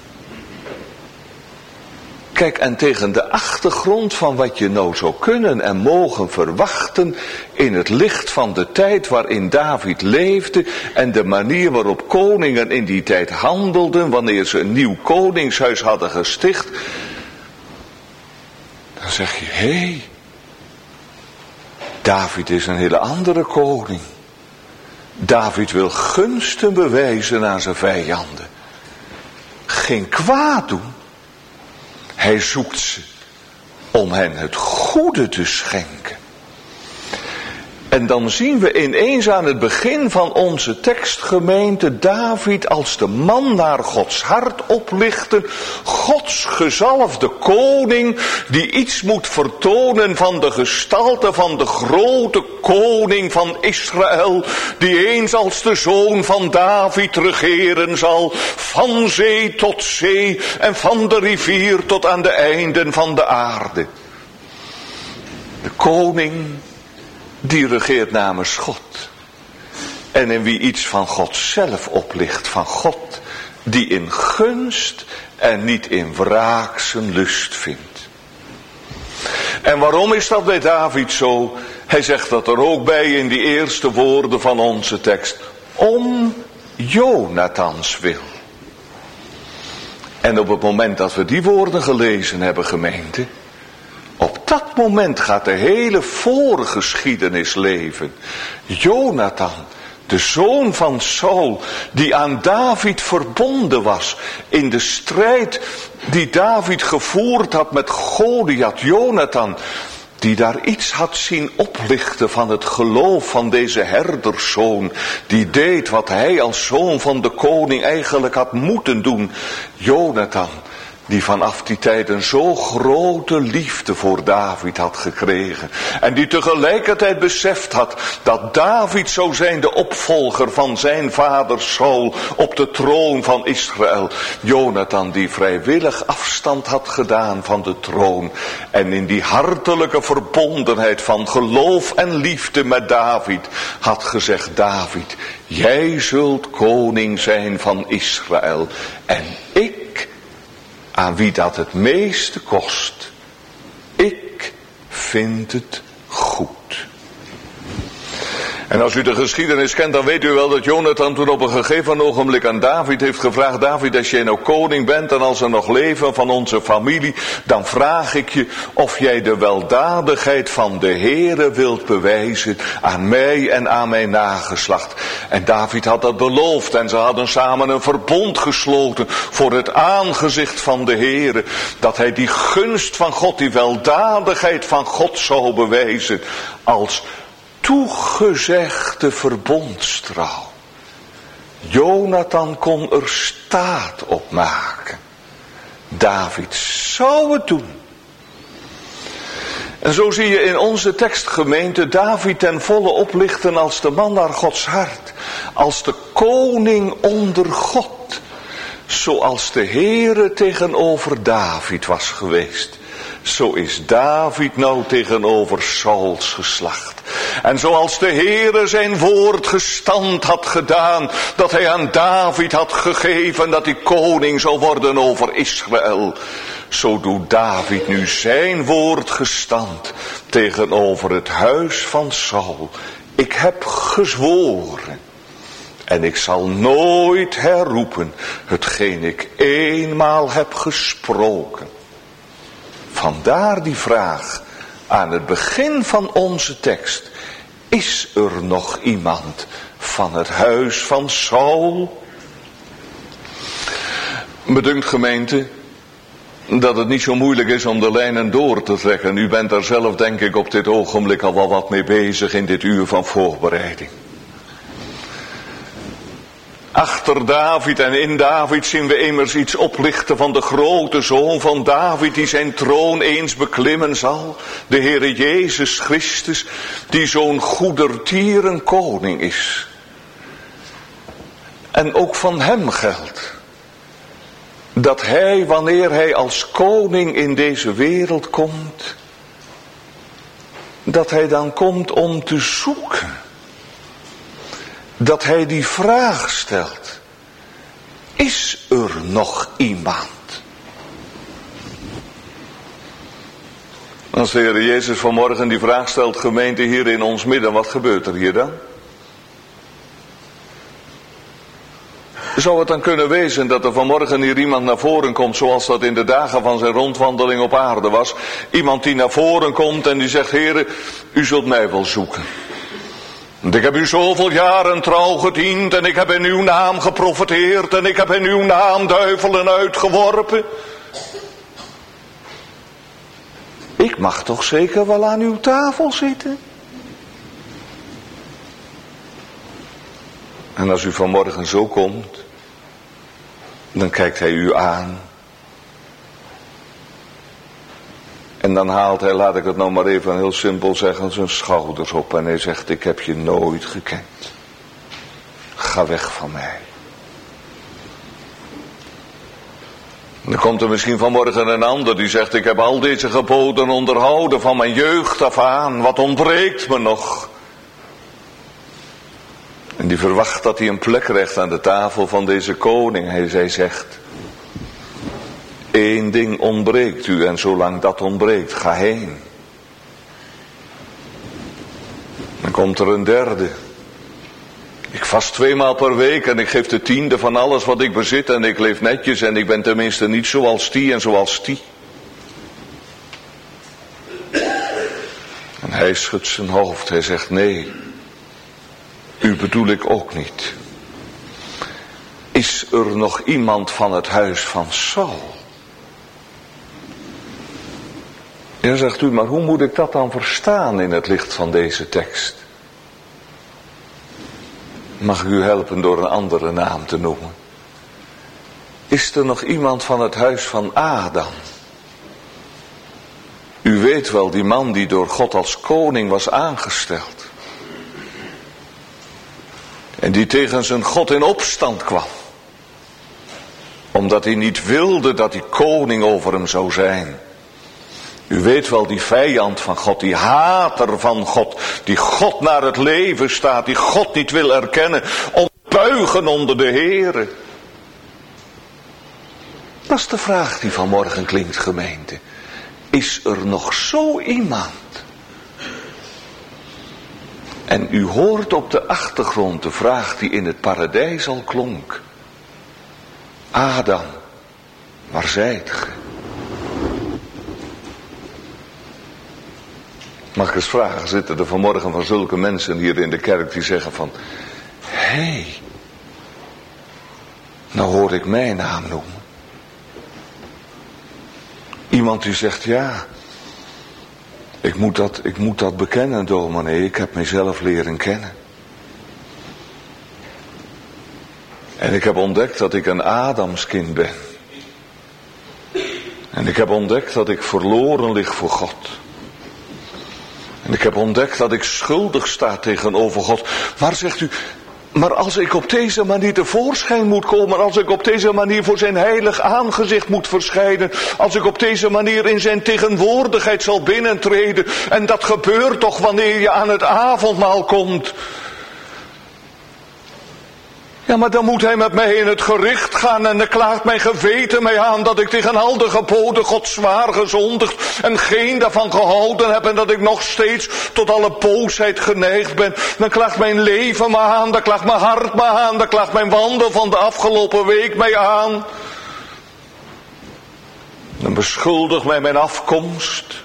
Kijk, en tegen de achtergrond van wat je nou zou kunnen en mogen verwachten in het licht van de tijd waarin David leefde en de manier waarop koningen in die tijd handelden wanneer ze een nieuw koningshuis hadden gesticht, dan zeg je, hé, David is een hele andere koning. David wil gunsten bewijzen aan zijn vijanden. Geen kwaad doen. Hij zoekt ze om hen het goede te schenken. En dan zien we ineens aan het begin van onze tekstgemeente David als de man naar Gods hart oplichten. Gods gezalfde koning die iets moet vertonen van de gestalte van de grote koning van Israël. Die eens als de zoon van David regeren zal. Van zee tot zee en van de rivier tot aan de einden van de aarde. De koning die regeert namens God. En in wie iets van God zelf oplicht. Van God die in gunst en niet in wraak zijn lust vindt. En waarom is dat bij David zo? Hij zegt dat er ook bij in die eerste woorden van onze tekst. Om Jonathans wil. En op het moment dat we die woorden gelezen hebben, gemeente, op dat moment gaat de hele voorgeschiedenis leven. Jonathan, de zoon van Saul, die aan David verbonden was in de strijd die David gevoerd had met Goliath. Jonathan, die daar iets had zien oplichten van het geloof van deze herderszoon, die deed wat hij als zoon van de koning eigenlijk had moeten doen. Jonathan, die vanaf die tijd een zo grote liefde voor David had gekregen. En die tegelijkertijd beseft had dat David zou zijn de opvolger van zijn vader Saul op de troon van Israël. Jonathan die vrijwillig afstand had gedaan van de troon. En in die hartelijke verbondenheid van geloof en liefde met David had gezegd, David, jij zult koning zijn van Israël. En ik, aan wie dat het meeste kost, ik vind het goed. En als u de geschiedenis kent, dan weet u wel dat Jonathan toen op een gegeven ogenblik aan David heeft gevraagd: David, als jij nou koning bent en als er nog leven van onze familie, dan vraag ik je of jij de weldadigheid van de Heere wilt bewijzen aan mij en aan mijn nageslacht. En David had dat beloofd en ze hadden samen een verbond gesloten voor het aangezicht van de Heere, dat hij die gunst van God, die weldadigheid van God zou bewijzen als toegezegde verbondstrouw. Jonathan kon er staat op maken. David zou het doen. En zo zie je in onze tekstgemeente David ten volle oplichten als de man naar Gods hart. Als de koning onder God. Zoals de Heere tegenover David was geweest. Zo is David nou tegenover Sauls geslacht. En zoals de Heere zijn woord gestand had gedaan, dat hij aan David had gegeven, dat hij koning zou worden over Israël. Zo doet David nu zijn woord gestand tegenover het huis van Saul. Ik heb gezworen. En ik zal nooit herroepen hetgeen ik eenmaal heb gesproken. Vandaar die vraag aan het begin van onze tekst. Is er nog iemand van het huis van Saul? Me dunkt, gemeente, dat het niet zo moeilijk is om de lijnen door te trekken. U bent daar zelf, denk ik, op dit ogenblik al wel wat mee bezig in dit uur van voorbereiding. Achter David en in David zien we immers iets oplichten van de grote zoon van David die zijn troon eens beklimmen zal. De Heere Jezus Christus, die zo'n goedertieren koning is. En ook van hem geldt dat hij, wanneer hij als koning in deze wereld komt, dat hij dan komt om te zoeken. Dat hij die vraag stelt: is er nog iemand? Als de Heer Jezus vanmorgen die vraag stelt, gemeente, hier in ons midden, wat gebeurt er hier dan? Zou het dan kunnen wezen dat er vanmorgen hier iemand naar voren komt, zoals dat in de dagen van zijn rondwandeling op aarde was? Iemand die naar voren komt en die zegt: Heere, u zult mij wel zoeken. Want ik heb u zoveel jaren trouw gediend en ik heb in uw naam geprofeteerd en ik heb in uw naam duivelen uitgeworpen. Ik mag toch zeker wel aan uw tafel zitten? En als u vanmorgen zo komt, dan kijkt hij u aan. En dan haalt hij, laat ik het nou maar even heel simpel zeggen, zijn schouders op. En hij zegt: ik heb je nooit gekend. Ga weg van mij. En dan komt er misschien vanmorgen een ander die zegt: ik heb al deze geboden onderhouden van mijn jeugd af aan. Wat ontbreekt me nog? En die verwacht dat hij een plek krijgt aan de tafel van deze koning. Hij zegt: Eén ding ontbreekt u en zolang dat ontbreekt, ga heen. Dan komt er een derde. Ik vast 2 maal per week en ik geef de 10e van alles wat ik bezit en ik leef netjes en ik ben tenminste niet zoals die en zoals die. En hij schudt zijn hoofd, hij zegt: nee, u bedoel ik ook niet. Is er nog iemand van het huis van Saul? Ja, zegt u, maar hoe moet ik dat dan verstaan in het licht van deze tekst? Mag ik u helpen door een andere naam te noemen? Is er nog iemand van het huis van Adam? U weet wel, die man die door God als koning was aangesteld. En die tegen zijn God in opstand kwam. Omdat hij niet wilde dat die koning over hem zou zijn. U weet wel, die vijand van God, die hater van God, die God naar het leven staat, die God niet wil erkennen, ontbuigen onder de Heere. Dat is de vraag die vanmorgen klinkt, gemeente. Is er nog zo iemand? En u hoort op de achtergrond de vraag die in het paradijs al klonk. Adam, waar zijt ge? Mag ik eens vragen, zitten er vanmorgen van zulke mensen hier in de kerk die zeggen van... Hé, nou hoor ik mijn naam noemen. Iemand die zegt, ja, ik moet dat bekennen, dominee, ik heb mezelf leren kennen. En ik heb ontdekt dat ik een Adamskind ben. En ik heb ontdekt dat ik verloren lig voor God. En ik heb ontdekt dat ik schuldig sta tegenover God. Maar zegt u, maar als ik op deze manier tevoorschijn moet komen, als ik op deze manier voor zijn heilig aangezicht moet verschijnen, als ik op deze manier in zijn tegenwoordigheid zal binnentreden, en dat gebeurt toch wanneer je aan het avondmaal komt. Ja, maar dan moet hij met mij in het gericht gaan en dan klaagt mijn geweten mij aan dat ik tegen al de geboden God zwaar gezondigd en geen daarvan gehouden heb en dat ik nog steeds tot alle boosheid geneigd ben. Dan klaagt mijn leven me aan, dan klaagt mijn hart me aan, dan klaagt mijn wandel van de afgelopen week mij aan. Dan beschuldigt mij mijn afkomst.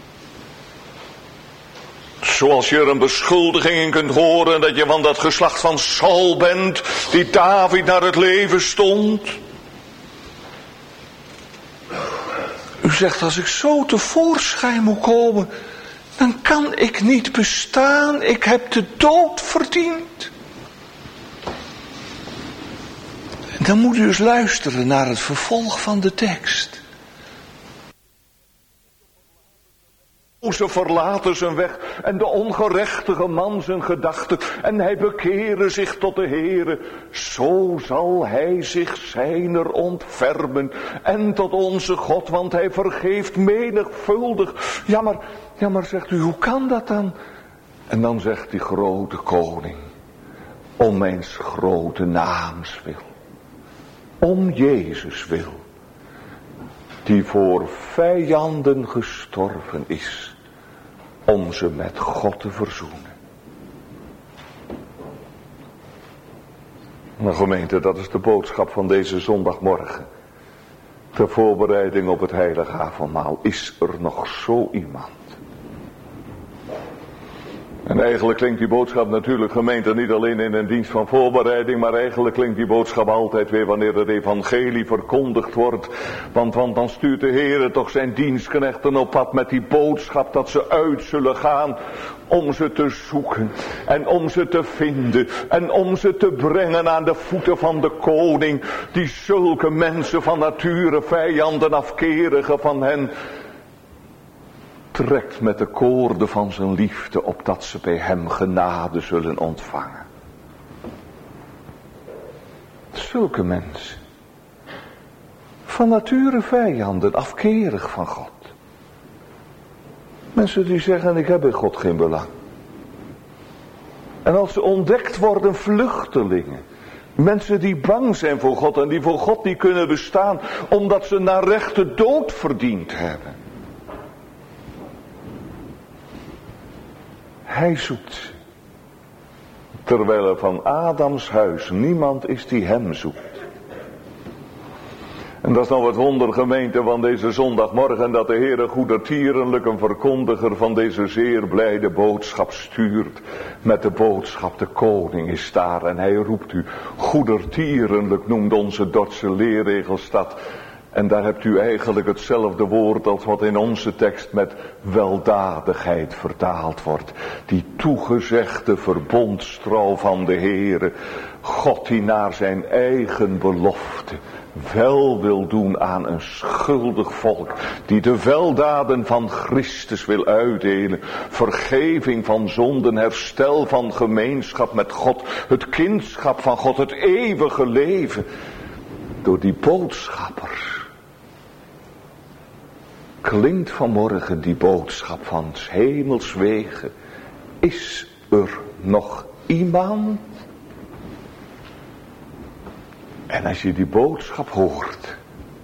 Zoals je er een beschuldiging in kunt horen dat je van dat geslacht van Saul bent, die David naar het leven stond. U zegt, als ik zo tevoorschijn moet komen, dan kan ik niet bestaan. Ik heb de dood verdiend. En dan moet u eens luisteren naar het vervolg van de tekst. Ze verlaten zijn weg en de ongerechtige man zijn gedachten en hij bekeren zich tot de Heere. Zo zal hij zich zijner ontfermen en tot onze God, want hij vergeeft menigvuldig. Ja maar zegt u, hoe kan dat dan? En dan zegt die grote koning, om mijn grote naams wil, om Jezus wil, die voor vijanden gestorven is, om ze met God te verzoenen. Nou gemeente, dat is de boodschap van deze zondagmorgen. Ter voorbereiding op het heilige avondmaal. Is er nog zo iemand? En eigenlijk klinkt die boodschap natuurlijk, gemeente, niet alleen in een dienst van voorbereiding, maar eigenlijk klinkt die boodschap altijd weer wanneer het evangelie verkondigd wordt. Want dan stuurt de Heer toch zijn dienstknechten op pad met die boodschap dat ze uit zullen gaan om ze te zoeken en om ze te vinden en om ze te brengen aan de voeten van de koning, die zulke mensen van nature vijanden, afkerigen van hen, trekt met de koorden van zijn liefde, opdat ze bij hem genade zullen ontvangen. Zulke mensen, van nature vijanden, afkerig van God. Mensen die zeggen, ik heb in God geen belang. En als ze ontdekt worden, vluchtelingen. Mensen die bang zijn voor God en die voor God niet kunnen bestaan, omdat ze naar rechte dood verdiend hebben. Hij zoekt ze. Terwijl er van Adams huis niemand is die hem zoekt. En dat is nou het wonder, gemeente, van deze zondagmorgen, dat de Heere goedertierenlijk een verkondiger van deze zeer blijde boodschap stuurt. Met de boodschap, de koning is daar en hij roept u. Goedertierenlijk noemt onze Dordtse leerregelstad. En daar hebt u eigenlijk hetzelfde woord als wat in onze tekst met weldadigheid vertaald wordt. Die toegezegde verbondstrouw van de Heere. God die naar zijn eigen belofte wel wil doen aan een schuldig volk. Die de weldaden van Christus wil uitdelen. Vergeving van zonden, herstel van gemeenschap met God. Het kindschap van God, het eeuwige leven. Door die boodschappers klinkt vanmorgen die boodschap van 's hemels wegen. Is er nog iemand? En als je die boodschap hoort,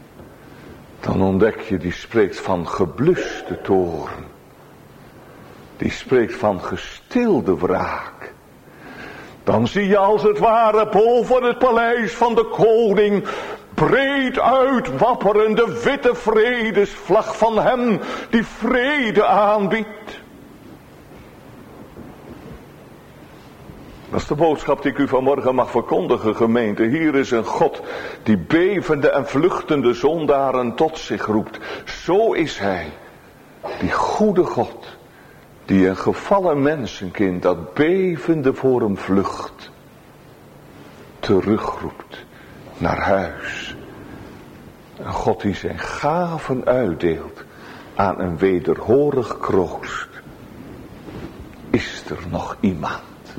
dan ontdek je, die spreekt van gebluste toorn. die spreekt van gestilde wraak. Dan zie je als het ware boven het paleis van de koning breed uitwapperen de witte vredesvlag van hem die vrede aanbiedt. Dat is de boodschap die ik u vanmorgen mag verkondigen, gemeente. Hier is een God die bevende en vluchtende zondaren tot zich roept. Zo is hij, die goede God, die een gevallen mensenkind dat bevende voor hem vlucht, terugroept naar huis. Een God die zijn gaven uitdeelt aan een wederhorig kroost. Is er nog iemand?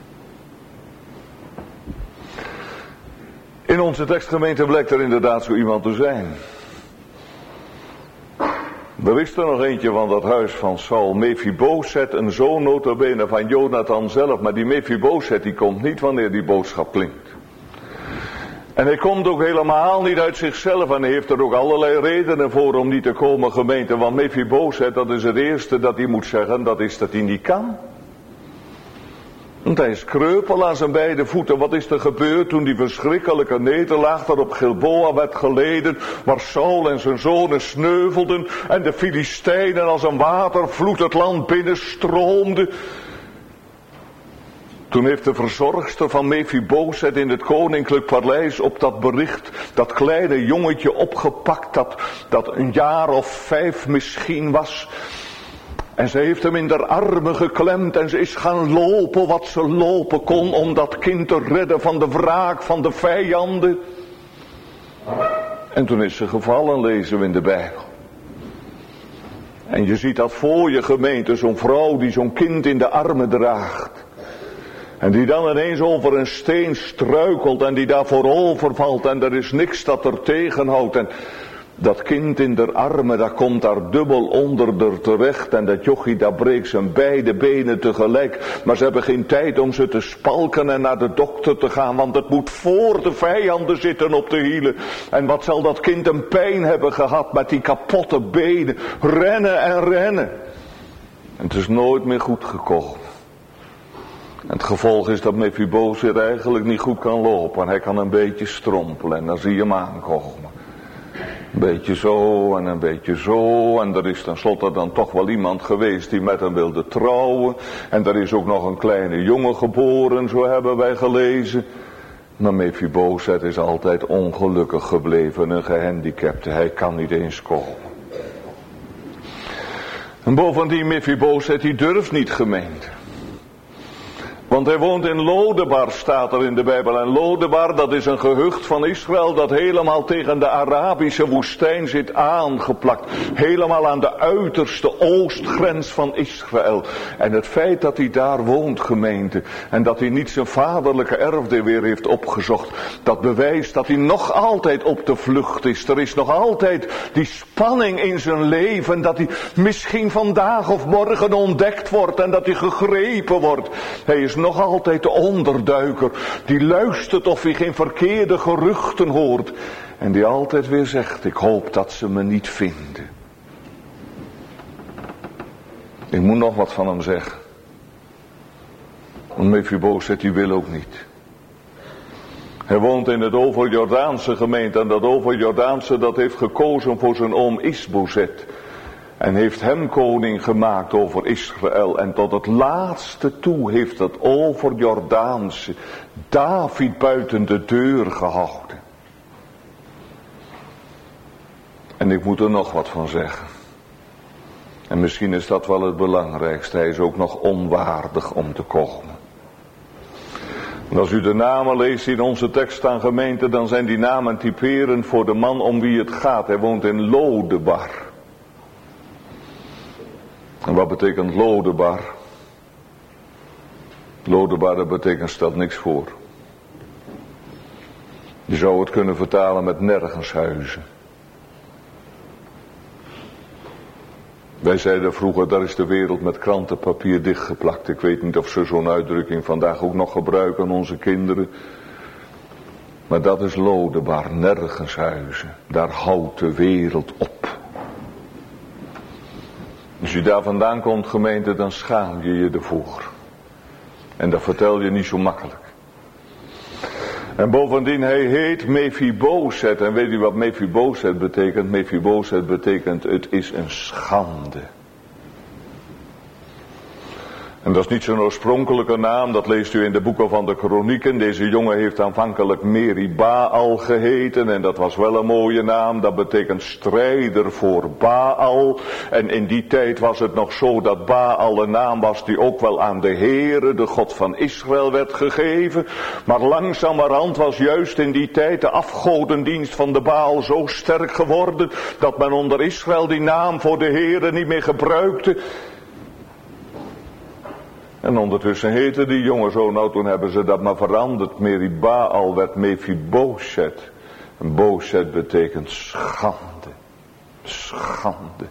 In onze tekstgemeente blijkt er inderdaad zo iemand te zijn. Er is er nog eentje van dat huis van Saul, Mephibozet, een zoon nota bene van Jonathan zelf. Maar die Mephibozet die komt niet wanneer die boodschap klinkt. En hij komt ook helemaal niet uit zichzelf en hij heeft er ook allerlei redenen voor om niet te komen, gemeente. Want Mephibozet, dat is het eerste dat hij moet zeggen, dat is dat hij niet kan. Want hij is kreupel aan zijn beide voeten. Wat is er gebeurd toen die verschrikkelijke nederlaag daar op Gilboa werd geleden, waar Saul en zijn zonen sneuvelden en de Filistijnen als een watervloed het land binnenstroomden? Toen heeft de verzorgster van Mephibozet in het koninklijk paleis op dat bericht dat kleine jongetje opgepakt dat een jaar of 5 misschien was. En ze heeft hem in haar armen geklemd en ze is gaan lopen wat ze lopen kon om dat kind te redden van de wraak van de vijanden. En toen is ze gevallen, lezen we in de Bijbel. En je ziet dat voor je, gemeente, zo'n vrouw die zo'n kind in de armen draagt. En die dan ineens over een steen struikelt en die daarvoor overvalt en er is niks dat er tegenhoudt. En dat kind in de armen, dat komt daar dubbel onder er terecht. En dat jochie, dat breekt zijn beide benen tegelijk. Maar ze hebben geen tijd om ze te spalken en naar de dokter te gaan. Want het moet voor de vijanden zitten op de hielen. En wat zal dat kind een pijn hebben gehad met die kapotte benen. Rennen en rennen. En het is nooit meer goed gekomen. En het gevolg is dat Mephibozet eigenlijk niet goed kan lopen. En hij kan een beetje strompelen en dan zie je hem aankomen. Een beetje zo en een beetje zo. En er is tenslotte dan toch wel iemand geweest die met hem wilde trouwen. En er is ook nog een kleine jongen geboren, zo hebben wij gelezen. Maar Mephibozet is altijd ongelukkig gebleven, een gehandicapte. Hij kan niet eens komen. En bovendien Mephibozet, die durft niet, gemeente. Want hij woont in Lodebar, staat er in de Bijbel. En Lodebar, dat is een gehucht van Israël dat helemaal tegen de Arabische woestijn zit aangeplakt. Helemaal aan de uiterste oostgrens van Israël. En het feit dat hij daar woont, gemeente, en dat hij niet zijn vaderlijke erfdeel weer heeft opgezocht, dat bewijst dat hij nog altijd op de vlucht is. Er is nog altijd die spanning in zijn leven, dat hij misschien vandaag of morgen ontdekt wordt en dat hij gegrepen wordt. Hij is nog altijd de onderduiker die luistert of hij geen verkeerde geruchten hoort. En die altijd weer zegt, ik hoop dat ze me niet vinden. Ik moet nog wat van hem zeggen. Want Mephibozet die wil ook niet. Hij woont in het overjordaanse gemeente en dat overjordaanse dat heeft gekozen voor zijn oom Isbozet. En heeft hem koning gemaakt over Israël. En tot het laatste toe heeft het overjordaanse David buiten de deur gehouden. En ik moet er nog wat van zeggen. En misschien is dat wel het belangrijkste. Hij is ook nog onwaardig om te komen. En als u de namen leest in onze tekst aan gemeente, dan zijn die namen typerend voor de man om wie het gaat. Hij woont in Lodebar. En wat betekent Lodebar? Lodebar, dat betekent, stelt niks voor. Je zou het kunnen vertalen met nergenshuizen. Wij zeiden vroeger, daar is de wereld met krantenpapier dichtgeplakt. Ik weet niet of ze zo'n uitdrukking vandaag ook nog gebruiken, onze kinderen. Maar dat is Lodebar, nergenshuizen. Daar houdt de wereld op. Als je daar vandaan komt, gemeente, dan schaam je je ervoor. En dat vertel je niet zo makkelijk. En bovendien, hij heet Mephibozet. En weet u wat Mephibozet betekent? Mephibozet betekent, het is een schande. En dat is niet zijn oorspronkelijke naam, dat leest u in de boeken van de kronieken. Deze jongen heeft aanvankelijk Meribaal geheten en dat was wel een mooie naam. Dat betekent strijder voor Baal. En in die tijd was het nog zo dat Baal een naam was die ook wel aan de Heere, de God van Israël, werd gegeven. Maar langzamerhand was juist in die tijd de afgodendienst van de Baal zo sterk geworden dat men onder Israël die naam voor de Heere niet meer gebruikte. En ondertussen heette die jongen zo, nou toen hebben ze dat maar veranderd. Meribaal werd Mephibozet. En Bozet betekent schande. Schande.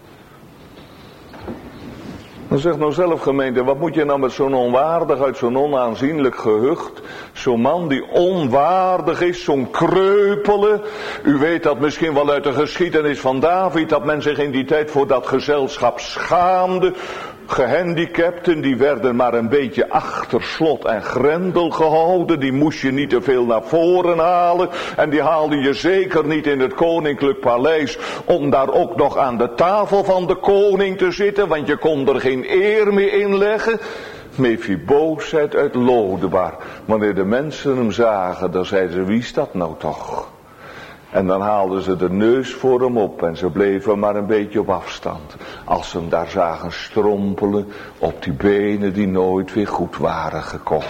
Dan zegt nou zelf gemeente, wat moet je nou met zo'n onwaardig uit zo'n onaanzienlijk gehucht. Zo'n man die onwaardig is, zo'n kreupele. U weet dat misschien wel uit de geschiedenis van David, dat men zich in die tijd voor dat gezelschap schaamde. Gehandicapten, die werden maar een beetje achter slot en grendel gehouden. Die moest je niet te veel naar voren halen. En die haalde je zeker niet in het koninklijk paleis om daar ook nog aan de tafel van de koning te zitten. Want je kon er geen eer meer in leggen. Mephibozet uit Lodebar. Wanneer de mensen hem zagen, dan zeiden ze, wie is dat nou toch? En dan haalden ze de neus voor hem op en ze bleven maar een beetje op afstand. Als ze hem daar zagen strompelen op die benen die nooit weer goed waren gekomen.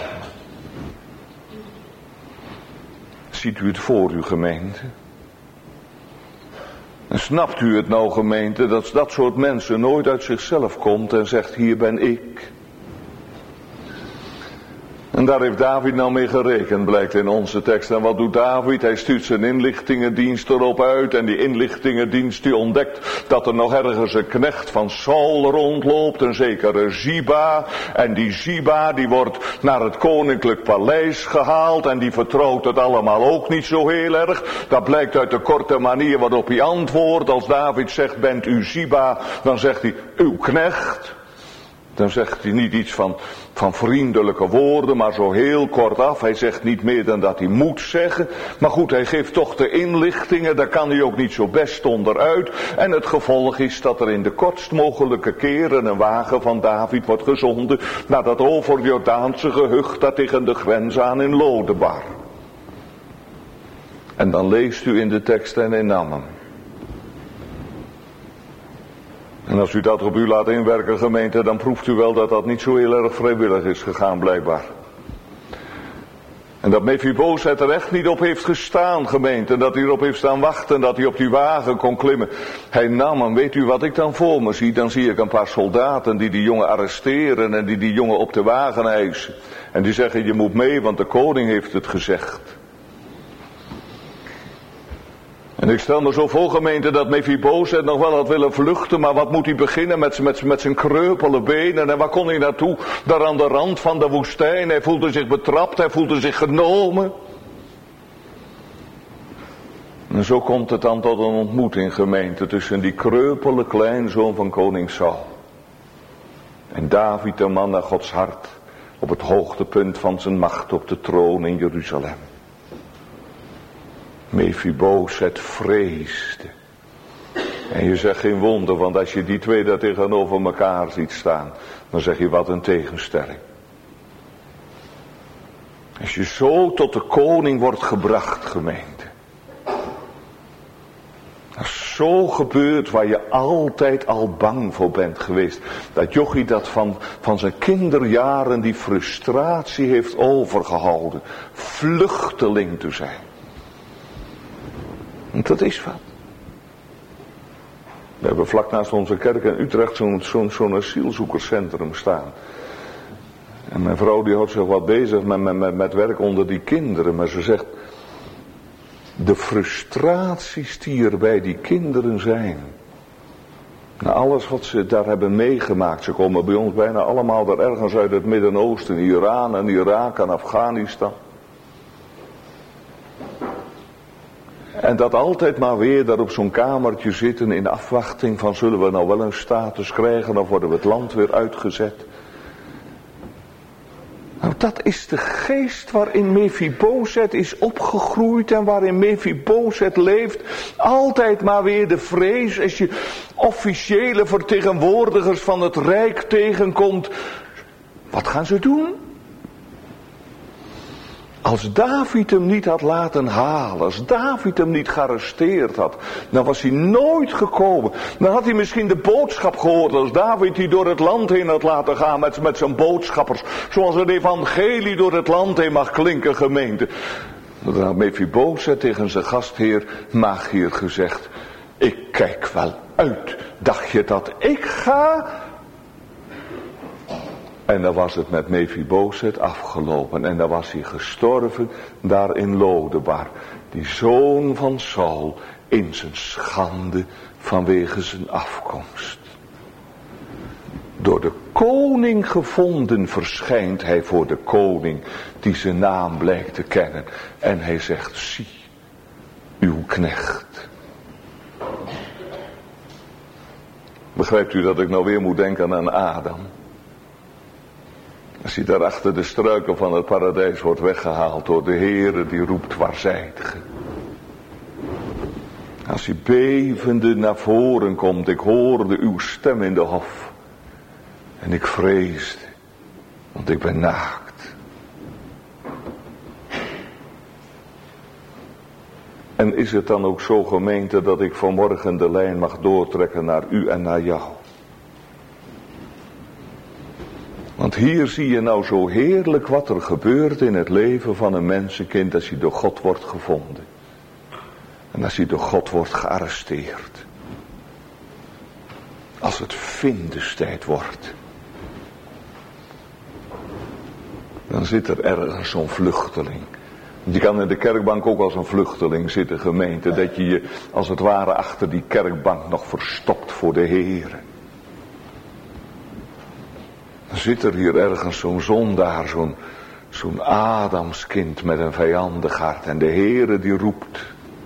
Ziet u het voor u, gemeente? En snapt u het nou, gemeente, dat dat soort mensen nooit uit zichzelf komt en zegt, hier ben ik. En daar heeft David nou mee gerekend, blijkt in onze tekst. En wat doet David? Hij stuurt zijn inlichtingendienst erop uit. En die inlichtingendienst die ontdekt dat er nog ergens een knecht van Saul rondloopt. Een zekere Ziba. En die Ziba die wordt naar het koninklijk paleis gehaald. En die vertrouwt het allemaal ook niet zo heel erg. Dat blijkt uit de korte manier waarop hij antwoordt. Als David zegt, bent u Ziba? Dan zegt hij, uw knecht. Dan zegt hij niet iets van vriendelijke woorden, maar zo heel kort af. Hij zegt niet meer dan dat hij moet zeggen. Maar goed, hij geeft toch de inlichtingen, daar kan hij ook niet zo best onderuit. En het gevolg is dat er in de kortst mogelijke keren een wagen van David wordt gezonden naar dat overjordaanse gehucht dat tegen de grens aan in Lodebar. En dan leest u in de tekst en hij nam hem. En als u dat op u laat inwerken, gemeente, dan proeft u wel dat dat niet zo heel erg vrijwillig is gegaan, blijkbaar. En dat Mephibozet er echt niet op heeft gestaan, gemeente, en dat hij erop heeft staan wachten, dat hij op die wagen kon klimmen. Hij nam hem, weet u wat ik dan voor me zie? Dan zie ik een paar soldaten die jongen arresteren en die jongen op de wagen hijsen. En die zeggen, je moet mee, want de koning heeft het gezegd. En ik stel me zo voor, gemeente, dat Mephibozet nog wel had willen vluchten, maar wat moet hij beginnen met zijn kreupele benen? En waar kon hij naartoe? Daar aan de rand van de woestijn. Hij voelde zich betrapt, hij voelde zich genomen. En zo komt het dan tot een ontmoeting, gemeente, tussen die kreupele kleinzoon van koning Saul en David, de man naar Gods hart, op het hoogtepunt van zijn macht op de troon in Jeruzalem. Mephibozet vreesde. En je zegt geen wonder, want als je die twee daar tegenover elkaar ziet staan, dan zeg je wat een tegenstelling. Als je zo tot de koning wordt gebracht, gemeente. Als zo gebeurt waar je altijd al bang voor bent geweest. Dat jochie dat van zijn kinderjaren die frustratie heeft overgehouden. Vluchteling te zijn. Dat is wat. We hebben vlak naast onze kerk in Utrecht zo'n asielzoekerscentrum staan. En mijn vrouw die houdt zich wat bezig met werk onder die kinderen. Maar ze zegt, de frustraties die er bij die kinderen zijn. Na alles wat ze daar hebben meegemaakt. Ze komen bij ons bijna allemaal daar ergens uit het Midden-Oosten. Iran en Irak en Afghanistan. En dat altijd maar weer daar op zo'n kamertje zitten in afwachting van zullen we nou wel een status krijgen of worden we het land weer uitgezet. Nou, dat is de geest waarin Mephibozet is opgegroeid en waarin Mephibozet leeft. Altijd maar weer de vrees als je officiële vertegenwoordigers van het rijk tegenkomt. Wat gaan ze doen? Als David hem niet had laten halen, als David hem niet gearresteerd had, dan was hij nooit gekomen. Dan had hij misschien de boodschap gehoord als David die door het land heen had laten gaan met zijn boodschappers. Zoals een evangelie door het land heen mag klinken, gemeente. Dan had Mephibozet tegen zijn gastheer Magier gezegd, ik kijk wel uit. Dacht je dat ik ga? En dan was het met Mephibozet afgelopen. En dan was hij gestorven daar in Lodebar. Die zoon van Saul in zijn schande vanwege zijn afkomst. Door de koning gevonden verschijnt hij voor de koning die zijn naam blijkt te kennen. En hij zegt, zie, uw knecht. Begrijpt u dat ik nou weer moet denken aan Adam? Als hij daar achter de struiken van het paradijs wordt weggehaald door de Heere die roept, waar zijt ge? Als hij bevende naar voren komt, ik hoorde uw stem in de hof. En ik vreesde, want ik ben naakt. En is het dan ook zo, gemeente, dat ik vanmorgen de lijn mag doortrekken naar u en naar jou? Want hier zie je nou zo heerlijk wat er gebeurt in het leven van een mensenkind als hij door God wordt gevonden. En als hij door God wordt gearresteerd. Als het vindestijd wordt. Dan zit er ergens zo'n vluchteling. Je kan in de kerkbank ook als een vluchteling zitten, gemeente. Dat je je als het ware achter die kerkbank nog verstopt voor de Heere. Dan zit er hier ergens zo'n zondaar, zo'n Adamskind met een vijandig hart. En de Heere die roept.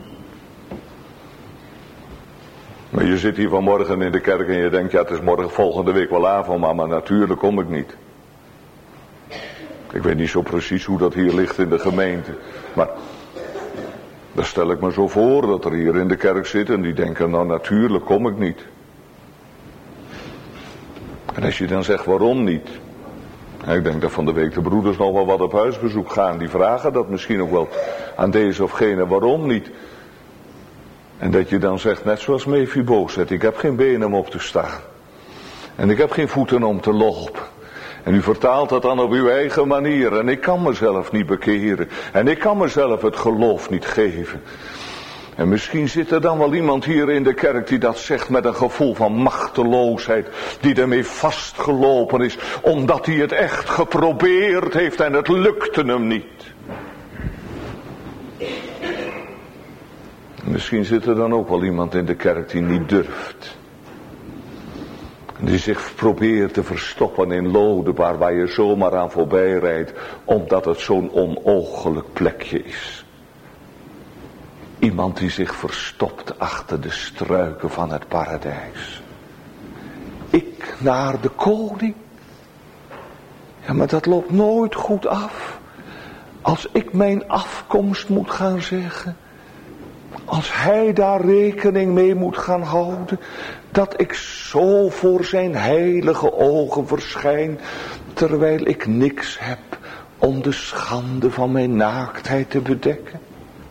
Maar je zit hier vanmorgen in de kerk en je denkt, ja het is morgen volgende week wel avond, maar natuurlijk kom ik niet. Ik weet niet zo precies hoe dat hier ligt in de gemeente. Maar dan stel ik me zo voor dat er hier in de kerk zitten en die denken, nou natuurlijk kom ik niet. En als je dan zegt waarom niet. Ik denk dat van de week de broeders nog wel wat op huisbezoek gaan. Die vragen dat misschien ook wel aan deze of gene waarom niet. En dat je dan zegt net zoals Mephibozet. Ik heb geen benen om op te staan. En ik heb geen voeten om te lopen. En u vertaalt dat dan op uw eigen manier. En ik kan mezelf niet bekeren. En ik kan mezelf het geloof niet geven. En misschien zit er dan wel iemand hier in de kerk die dat zegt met een gevoel van machteloosheid. Die ermee vastgelopen is. Omdat hij het echt geprobeerd heeft en het lukte hem niet. Misschien zit er dan ook wel iemand in de kerk die niet durft. Die zich probeert te verstoppen in Lodebar waar je zomaar aan voorbij rijdt. Omdat het zo'n onoogelijk plekje is. Iemand die zich verstopt achter de struiken van het paradijs. Ik naar de koning. Ja, maar dat loopt nooit goed af. Als ik mijn afkomst moet gaan zeggen. Als hij daar rekening mee moet gaan houden. Dat ik zo voor zijn heilige ogen verschijn. Terwijl ik niks heb om de schande van mijn naaktheid te bedekken.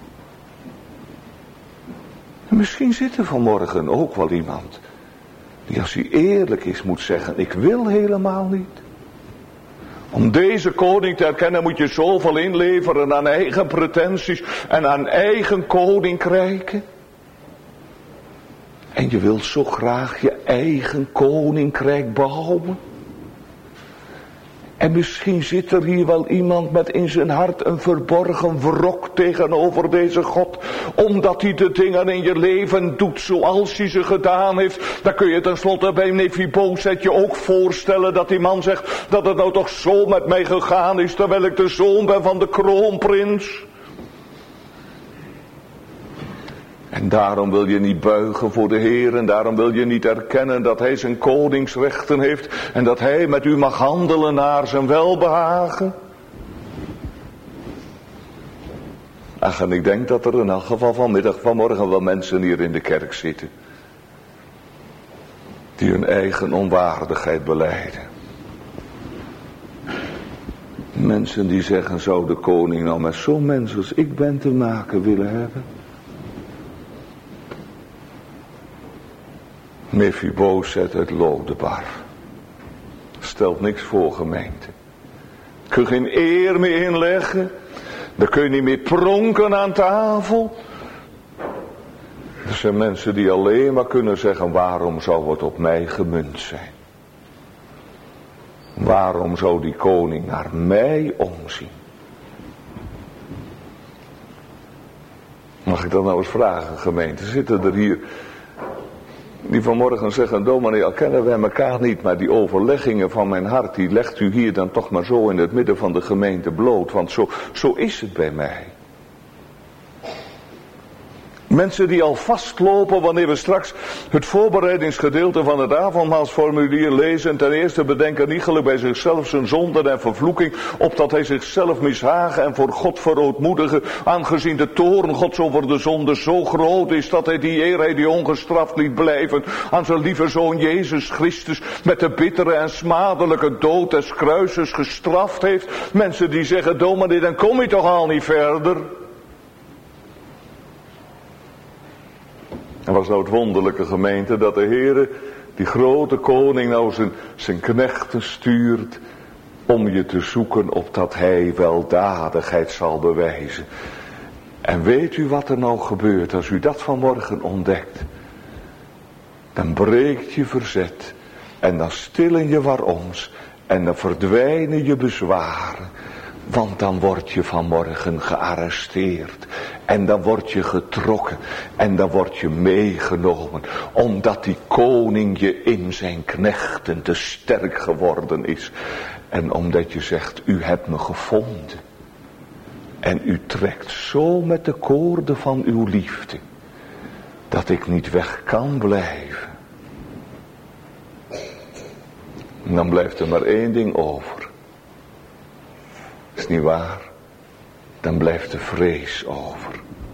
Misschien zit er vanmorgen ook wel iemand. Die als hij eerlijk is moet zeggen. Ik wil helemaal niet. Om deze koning te herkennen moet je zoveel inleveren aan eigen pretenties en aan eigen koninkrijken. En je wilt zo graag je eigen koninkrijk bouwen. En misschien zit er hier wel iemand met in zijn hart een verborgen wrok tegenover deze God. Omdat hij de dingen in je leven doet zoals hij ze gedaan heeft. Dan kun je tenslotte bij Mephibozet je ook voorstellen dat die man zegt. Dat het nou toch zo met mij gegaan is terwijl ik de zoon ben van de kroonprins. En daarom wil je niet buigen voor de Heer. En daarom wil je niet erkennen dat Hij zijn koningsrechten heeft. En dat Hij met u mag handelen naar zijn welbehagen. Ach, en ik denk dat er in elk geval vanmorgen wel mensen hier in de kerk zitten. Die hun eigen onwaardigheid belijden. Mensen die zeggen, zou de koning nou met zo'n mens als ik ben te maken willen hebben? Mephibosheth uit Lodebar. Stelt niks voor, gemeente. Kun je geen eer meer inleggen. Dan kun je niet meer pronken aan tafel. Er zijn mensen die alleen maar kunnen zeggen, waarom zou het op mij gemunt zijn? Waarom zou die koning naar mij omzien? Mag ik dat nou eens vragen, gemeente? Zitten er hier die vanmorgen zeggen, dominee, al kennen wij elkaar niet, maar die overleggingen van mijn hart, die legt u hier dan toch maar zo in het midden van de gemeente bloot, want zo is het bij mij. Mensen die al vastlopen wanneer we straks het voorbereidingsgedeelte van het avondmaalsformulier lezen. En ten eerste bedenken iegelijk bij zichzelf zijn zonde en vervloeking. Opdat hij zichzelf mishagen en voor God verootmoedigen. Aangezien de toorn Gods over de zonde zo groot is dat hij die eer hij die ongestraft liet blijven. Aan zijn lieve zoon Jezus Christus met de bittere en smadelijke dood des kruises gestraft heeft. Mensen die zeggen, dominee, dan kom je toch al niet verder. En was nou het wonderlijke, gemeente, dat de Heere, die grote koning, nou zijn knechten stuurt om je te zoeken opdat hij weldadigheid zal bewijzen. En weet u wat er nou gebeurt als u dat vanmorgen ontdekt? Dan breekt je verzet en dan stillen je waaroms en dan verdwijnen je bezwaren. Want dan word je vanmorgen gearresteerd. En dan word je getrokken. En dan word je meegenomen. Omdat die koning je in zijn knechten te sterk geworden is. En omdat je zegt, u hebt me gevonden. En u trekt zo met de koorden van uw liefde. Dat ik niet weg kan blijven. En dan blijft er maar één ding over. Is niet waar? Dan blijft de vrees over.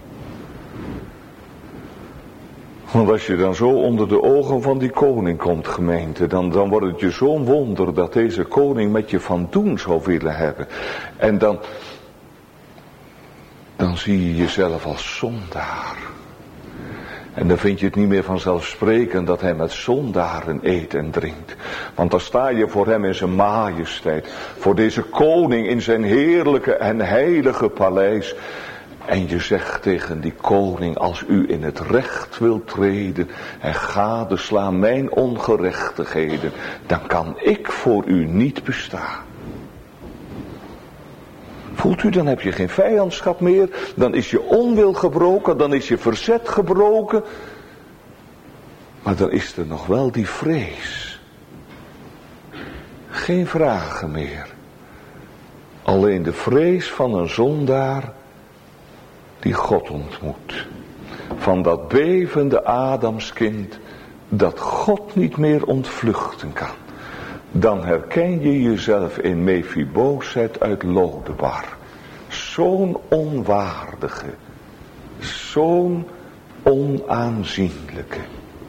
Want als je dan zo onder de ogen van die koning komt, gemeente, dan wordt het je zo'n wonder dat deze koning met je van doen zou willen hebben. En dan zie je jezelf als zondaar. En dan vind je het niet meer vanzelfsprekend dat hij met zondaren eet en drinkt. Want dan sta je voor hem in zijn majesteit. Voor deze koning in zijn heerlijke en heilige paleis. En je zegt tegen die koning, als u in het recht wilt treden en gadeslaan mijn ongerechtigheden, dan kan ik voor u niet bestaan. Voelt u, dan heb je geen vijandschap meer, dan is je onwil gebroken, dan is je verzet gebroken. Maar dan is er nog wel die vrees. Geen vragen meer. Alleen de vrees van een zondaar die God ontmoet. Van dat bevende Adamskind dat God niet meer ontvluchten kan. Dan herken je jezelf in Mephibosheth uit Lodebar. Zo'n onwaardige, zo'n onaanzienlijke.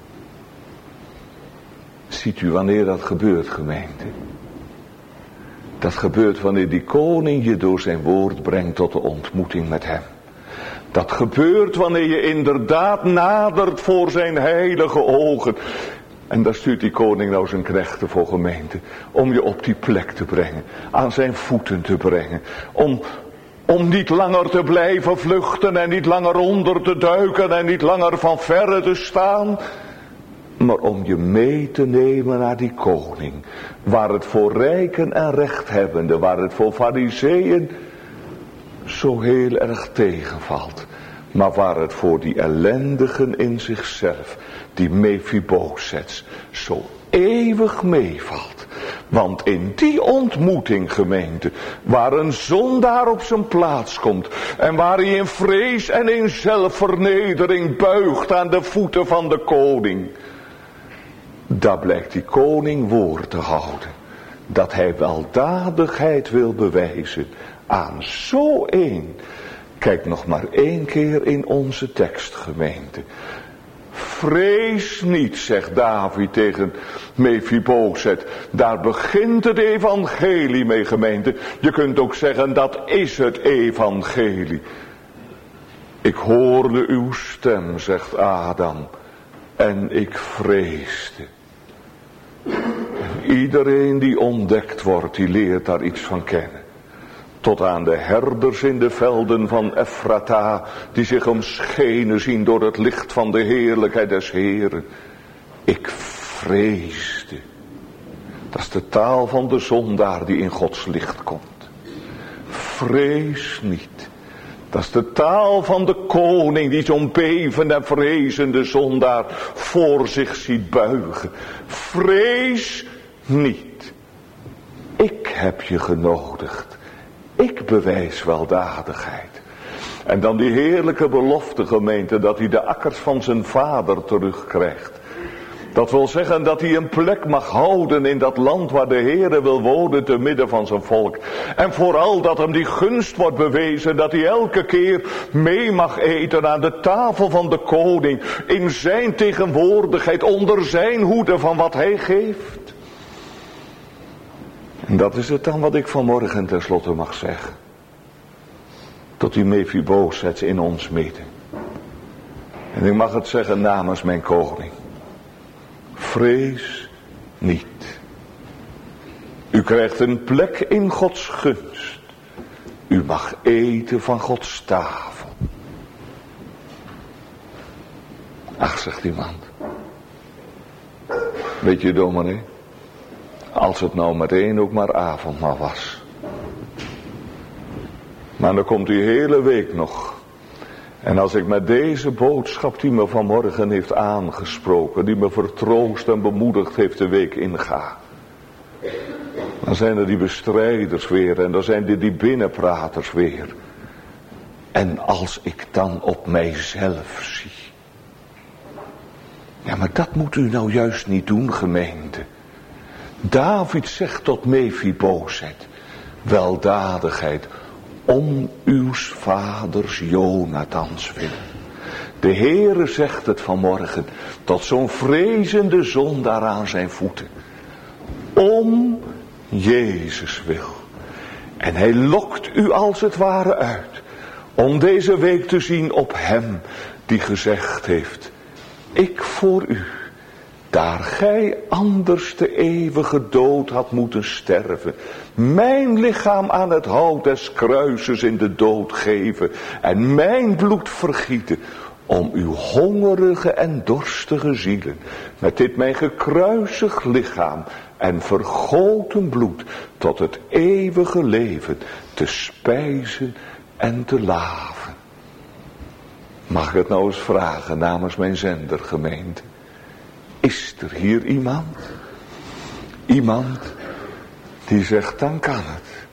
Ziet u wanneer dat gebeurt, gemeente? Dat gebeurt wanneer die koning je door zijn woord brengt tot de ontmoeting met hem. Dat gebeurt wanneer je inderdaad nadert voor zijn heilige ogen. En daar stuurt die koning nou zijn knechten voor, gemeente. Om je op die plek te brengen. Aan zijn voeten te brengen. Om niet langer te blijven vluchten. En niet langer onder te duiken. En niet langer van verre te staan. Maar om je mee te nemen naar die koning. Waar het voor rijken en rechthebbenden. Waar het voor farizeeën zo heel erg tegenvalt. Maar waar het voor die ellendigen in zichzelf, die Mephibosheths, zo eeuwig meevalt. Want in die ontmoeting, gemeente, waar een zondaar op zijn plaats komt en waar hij in vrees en in zelfvernedering buigt aan de voeten van de koning, daar blijkt die koning woord te houden. Dat hij weldadigheid wil bewijzen aan zo één. Kijk nog maar 1 keer in onze tekst, gemeente. Vrees niet, zegt David tegen Mephibozet. Daar begint het evangelie mee, gemeente. Je kunt ook zeggen, dat is het evangelie. Ik hoorde uw stem, zegt Adam, en ik vreesde. En iedereen die ontdekt wordt, die leert daar iets van kennen. Tot aan de herders in de velden van Ephrata, die zich omschenen zien door het licht van de heerlijkheid des Heeren. Ik vreesde. Dat is de taal van de zondaar die in Gods licht komt. Vrees niet. Dat is de taal van de koning die zo'n bevende en vrezende zondaar voor zich ziet buigen. Vrees niet. Ik heb je genodigd. Ik bewijs weldadigheid. En dan die heerlijke belofte, gemeente, dat hij de akkers van zijn vader terugkrijgt. Dat wil zeggen dat hij een plek mag houden in dat land waar de Heere wil wonen te midden van zijn volk. En vooral dat hem die gunst wordt bewezen dat hij elke keer mee mag eten aan de tafel van de koning. In zijn tegenwoordigheid, onder zijn hoede van wat hij geeft. En dat is het dan wat ik vanmorgen tenslotte mag zeggen. Tot die Mephibozet in ons midden. En ik mag het zeggen namens mijn koning. Vrees niet. U krijgt een plek in Gods gunst. U mag eten van Gods tafel. Ach, zegt iemand. Weet je, dominee, als het nou meteen ook maar avondmaal was. Maar dan komt die hele week nog. En als ik met deze boodschap die me vanmorgen heeft aangesproken, die me vertroost en bemoedigd heeft de week inga. Dan zijn er die bestrijders weer en dan zijn er die binnenpraters weer. En als ik dan op mijzelf zie. Ja, maar dat moet u nou juist niet doen, gemeente. David zegt tot Mephibozet, weldadigheid om uws vaders Jonathans wil. De Heere zegt het vanmorgen tot zo'n vrezende zondaar aan zijn voeten. Om Jezus wil. En hij lokt u als het ware uit. Om deze week te zien op hem die gezegd heeft. Ik voor u. Daar gij anders de eeuwige dood had moeten sterven. Mijn lichaam aan het hout des kruises in de dood geven. En mijn bloed vergieten. Om uw hongerige en dorstige zielen. Met dit mijn gekruisigd lichaam. En vergoten bloed. Tot het eeuwige leven. Te spijzen en te laven. Mag ik het nou eens vragen namens mijn zendergemeente. Is er hier iemand? Iemand die zegt, dan kan het.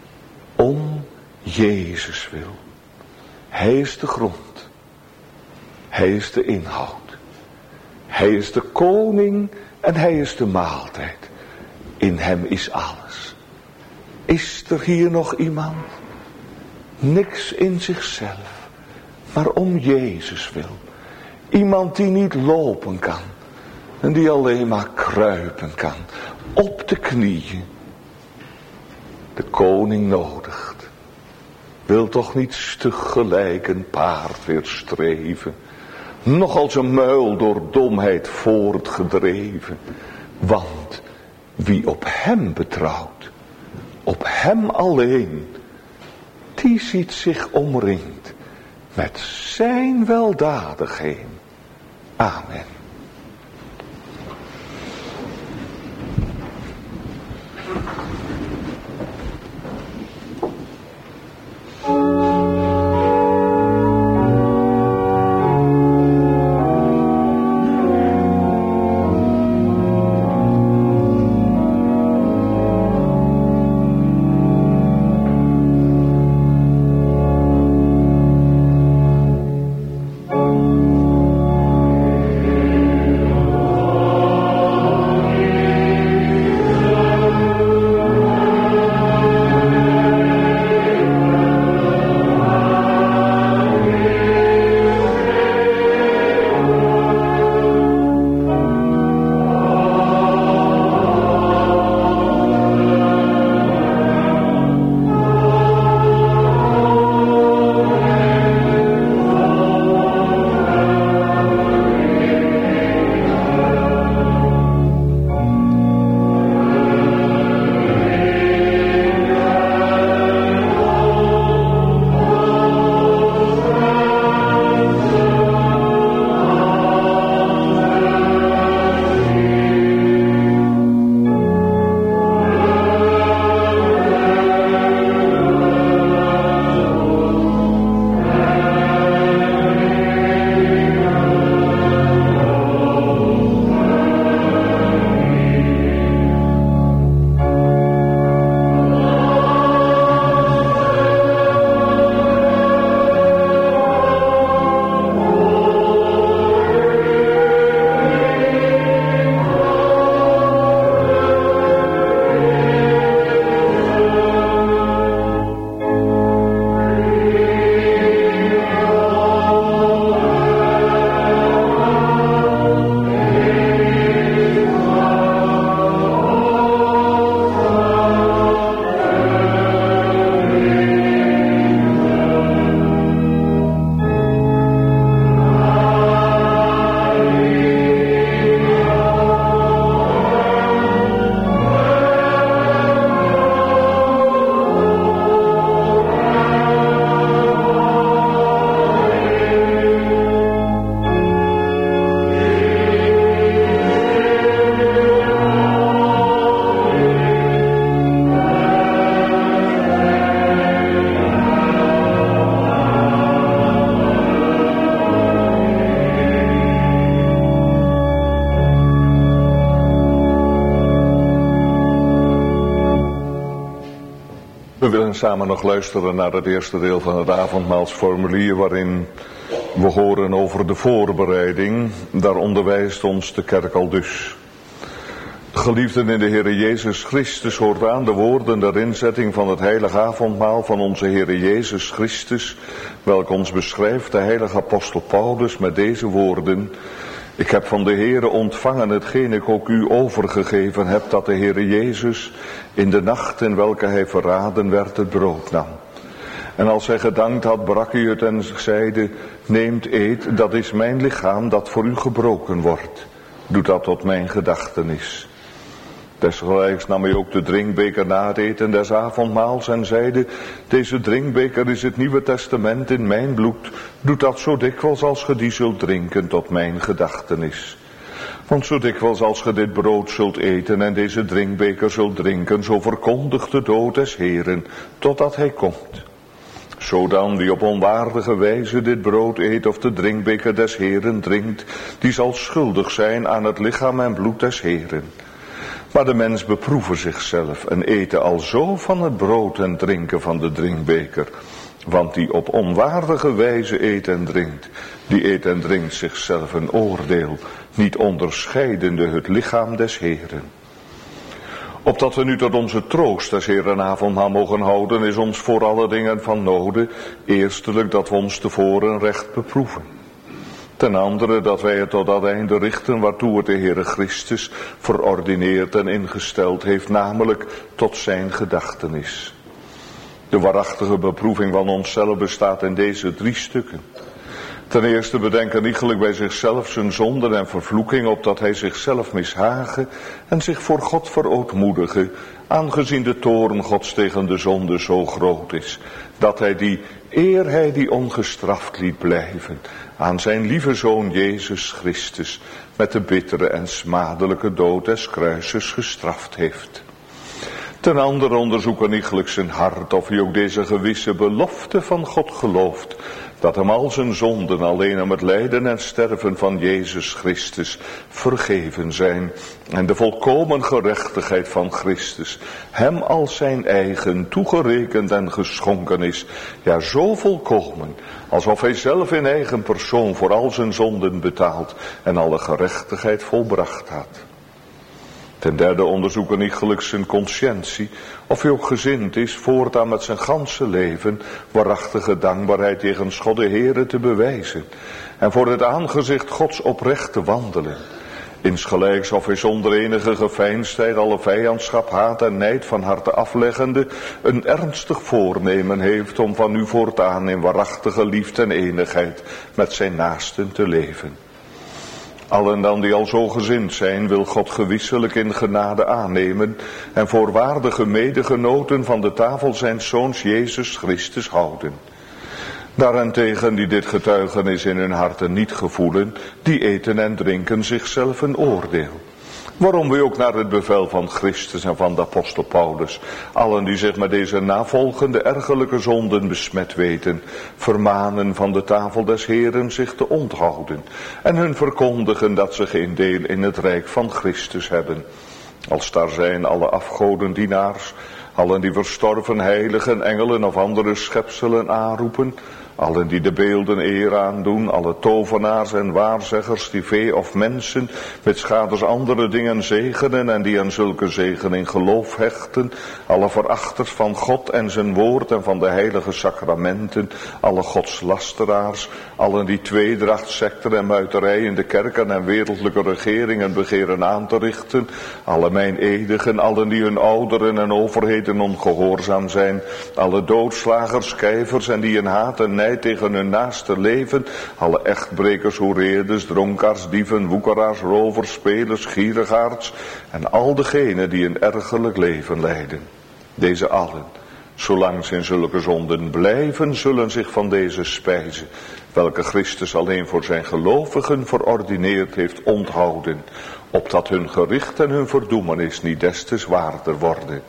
Om Jezus wil. Hij is de grond. Hij is de inhoud. Hij is de koning en hij is de maaltijd. In hem is alles. Is er hier nog iemand? Niks in zichzelf, maar om Jezus wil. Iemand die niet lopen kan. En die alleen maar kruipen kan. Op de knieën. De koning nodigt. Wil toch niet stug gelijk een paard weer streven. Nog als een muil door domheid voortgedreven. Want wie op hem betrouwt. Op hem alleen. Die ziet zich omringd. Met zijn weldadigheden. Amen. willen samen nog luisteren naar het eerste deel van het avondmaalsformulier, waarin we horen over de voorbereiding. Daar onderwijst ons de kerk al dus. Geliefden in de Heere Jezus Christus, hoort aan de woorden der inzetting van het heilige avondmaal van onze Heere Jezus Christus, welke ons beschrijft de heilige apostel Paulus met deze woorden: ik heb van de Heere ontvangen hetgeen ik ook u overgegeven heb, dat de Heere Jezus in de nacht in welke hij verraden werd het brood nam. En als hij gedankt had, brak hij het en zeide: neemt, eet, dat is mijn lichaam dat voor u gebroken wordt. Doe dat tot mijn gedachtenis. Desgelijks nam hij ook de drinkbeker na het eten des avondmaals en zeide: deze drinkbeker is het Nieuwe Testament in mijn bloed. Doe dat zo dikwijls als ge die zult drinken tot mijn gedachtenis. Want zo dikwijls als ge dit brood zult eten en deze drinkbeker zult drinken, zo verkondigt de dood des Heeren, totdat hij komt. Zo dan, wie op onwaardige wijze dit brood eet of de drinkbeker des Heeren drinkt, die zal schuldig zijn aan het lichaam en bloed des Heeren. Maar de mens beproeve zichzelf en eten alzo van het brood en drinken van de drinkbeker. Want die op onwaardige wijze eet en drinkt, die eet en drinkt zichzelf een oordeel, niet onderscheidende het lichaam des Heeren. Opdat we nu tot onze troost des Heeren avondmaal mogen houden, is ons voor alle dingen van node, eerstelijk dat we ons tevoren recht beproeven. Ten andere dat wij het tot dat einde richten waartoe het de Heere Christus verordineerd en ingesteld heeft, namelijk tot zijn gedachtenis. De waarachtige beproeving van onszelf bestaat in deze 3 stukken. Ten eerste bedenken iegelijk bij zichzelf zijn zonden en vervloeking, opdat hij zichzelf mishagen en zich voor God verootmoedigen, aangezien de toorn Gods tegen de zonde zo groot is, dat hij die, eer hij die ongestraft liet blijven, aan zijn lieve Zoon Jezus Christus met de bittere en smadelijke dood des kruises gestraft heeft. Ten andere onderzoeken iegelijk zijn hart of hij ook deze gewisse belofte van God gelooft, dat hem al zijn zonden alleen om het lijden en sterven van Jezus Christus vergeven zijn en de volkomen gerechtigheid van Christus hem als zijn eigen toegerekend en geschonken is, ja zo volkomen, alsof hij zelf in eigen persoon voor al zijn zonden betaald en alle gerechtigheid volbracht had. Ten derde onderzoeken iegelijk zijn conscientie, of hij ook gezind is voortaan met zijn ganse leven waarachtige dankbaarheid tegen God de Heere te bewijzen en voor het aangezicht Gods oprecht te wandelen. Insgelijks of hij zonder enige geveinsdheid alle vijandschap, haat en nijd van harte afleggende een ernstig voornemen heeft om van nu voortaan in waarachtige liefde en enigheid met zijn naasten te leven. Allen dan die al zo gezind zijn, wil God gewisselijk in genade aannemen en voor waardige medegenoten van de tafel zijn Zoons Jezus Christus houden. Daarentegen die dit getuigenis in hun harten niet gevoelen, die eten en drinken zichzelf een oordeel. Waarom we ook naar het bevel van Christus en van de apostel Paulus, allen die zich met deze navolgende ergelijke zonden besmet weten, vermanen van de tafel des Heeren zich te onthouden en hun verkondigen dat ze geen deel in het rijk van Christus hebben. Als daar zijn alle afgodendienaars, allen die verstorven heiligen, engelen of andere schepselen aanroepen, allen die de beelden eer aandoen, alle tovenaars en waarzeggers die vee of mensen met schaders andere dingen zegenen en die aan zulke zegen in geloof hechten, alle verachters van God en zijn woord en van de heilige sacramenten, alle godslasteraars, allen die tweedracht, secten en muiterij in de kerken en wereldlijke regeringen begeren aan te richten, alle meineedigen, allen die hun ouderen en overheden ongehoorzaam zijn, alle doodslagers, kijvers en die in haat en nijd tegen hun naaste leven, alle echtbrekers, hoereerders, dronkaards, dieven, woekeraars, rovers, spelers, gierigaards en al degenen die een ergerlijk leven leiden. Deze allen, zolang ze in zulke zonden blijven, zullen zich van deze spijze, welke Christus alleen voor zijn gelovigen verordineerd heeft, onthouden, opdat hun gericht en hun verdoemenis niet des te zwaarder worden.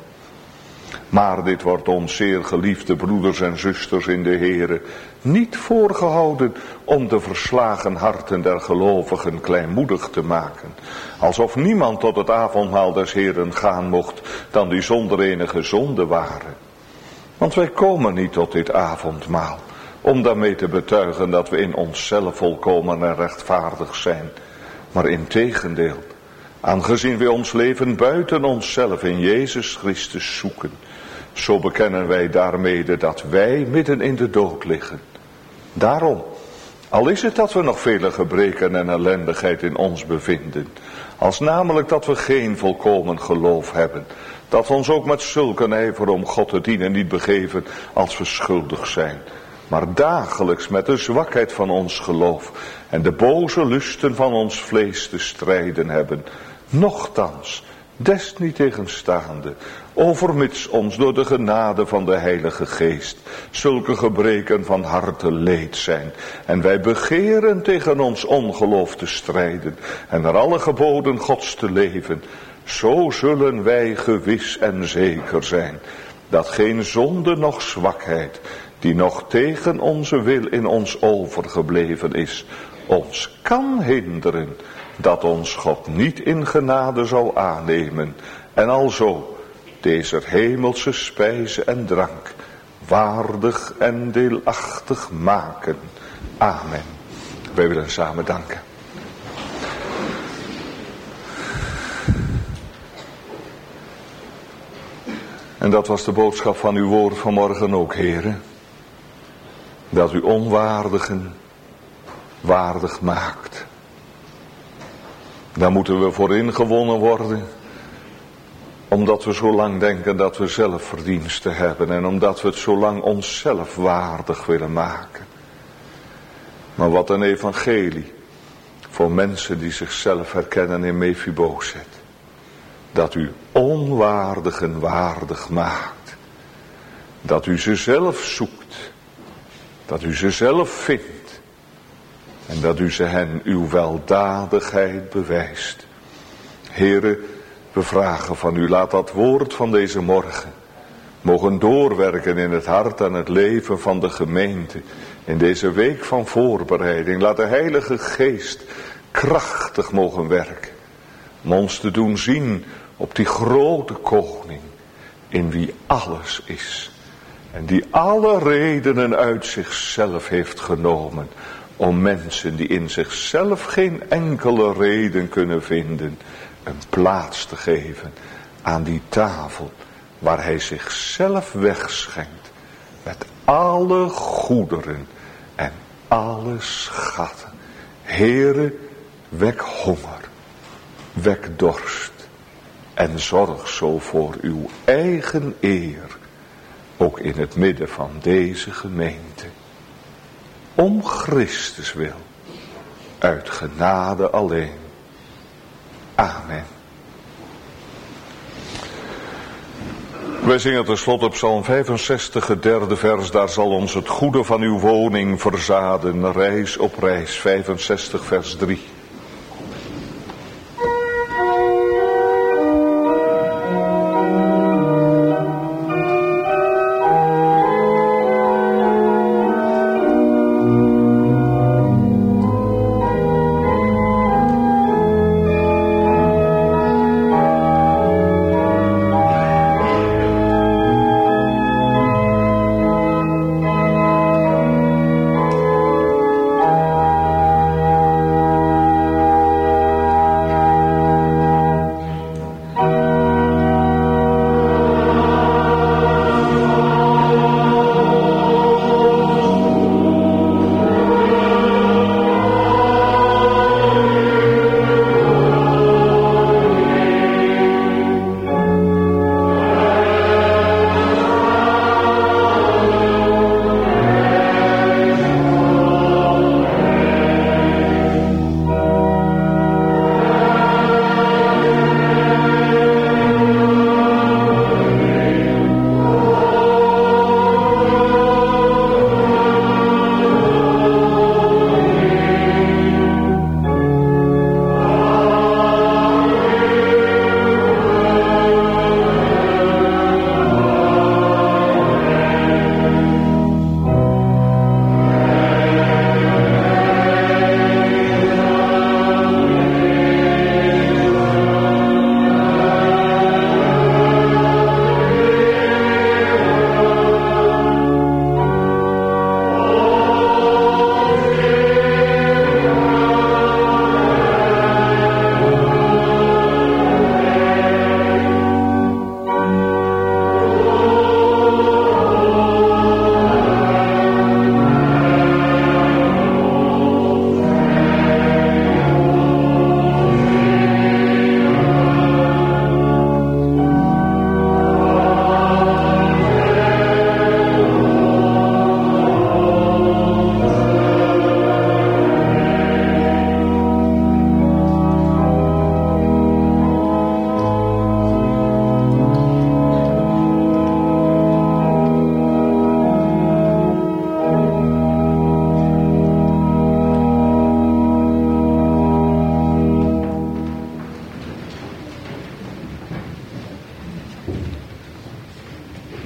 Maar dit wordt ons, zeer geliefde broeders en zusters in de Heere, niet voorgehouden om de verslagen harten der gelovigen kleinmoedig te maken, alsof niemand tot het avondmaal des Heeren gaan mocht dan die zonder enige zonde waren. Want wij komen niet tot dit avondmaal om daarmee te betuigen dat we in onszelf volkomen en rechtvaardig zijn. Maar integendeel, aangezien wij ons leven buiten onszelf in Jezus Christus zoeken, zo bekennen wij daarmede dat wij midden in de dood liggen. Daarom, al is het dat we nog vele gebreken en ellendigheid in ons bevinden, als namelijk dat we geen volkomen geloof hebben, dat we ons ook met zulke ijver om God te dienen niet begeven als we schuldig zijn, maar dagelijks met de zwakheid van ons geloof en de boze lusten van ons vlees te strijden hebben, nochtans, desniettegenstaande, overmits ons door de genade van de Heilige Geest zulke gebreken van harte leed zijn, en wij begeren tegen ons ongeloof te strijden en naar alle geboden Gods te leven, zo zullen wij gewis en zeker zijn dat geen zonde noch zwakheid, die nog tegen onze wil in ons overgebleven is, ons kan hinderen dat ons God niet in genade zou aannemen en alzo deze hemelse spijze en drank waardig en deelachtig maken. Amen. Wij willen samen danken. En dat was de boodschap van uw woord vanmorgen ook, heren. Dat u onwaardigen waardig maakt. Daar moeten we voor ingewonnen worden. Omdat we zo lang denken dat we zelf verdiensten hebben. En omdat we het zo lang onszelf waardig willen maken. Maar wat een evangelie. Voor mensen die zichzelf herkennen in Mephibozet. Dat u onwaardigen waardig maakt. Dat u ze zelf zoekt. Dat u ze zelf vindt. En dat u ze hen uw weldadigheid bewijst. Here, we vragen van u, laat dat woord van deze morgen mogen doorwerken in het hart en het leven van de gemeente. In deze week van voorbereiding, laat de Heilige Geest krachtig mogen werken. Om ons te doen zien op die grote koning, in wie alles is. En die alle redenen uit zichzelf heeft genomen. Om mensen die in zichzelf geen enkele reden kunnen vinden, een plaats te geven aan die tafel waar hij zichzelf wegschenkt. Met alle goederen en alle schatten. Heere, wek honger, wek dorst en zorg zo voor uw eigen eer. Ook in het midden van deze gemeente. Om Christus wil. Uit genade alleen. Amen. Wij zingen tenslotte Psalm 65, het derde vers. Daar zal ons het goede van uw woning verzaden. Reis op reis, 65 vers 3.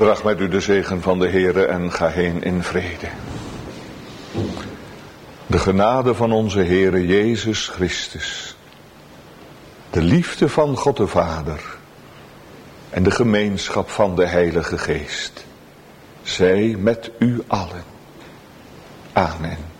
Draag met u de zegen van de Heere en ga heen in vrede. De genade van onze Heere Jezus Christus, de liefde van God de Vader en de gemeenschap van de Heilige Geest, zij met u allen. Amen.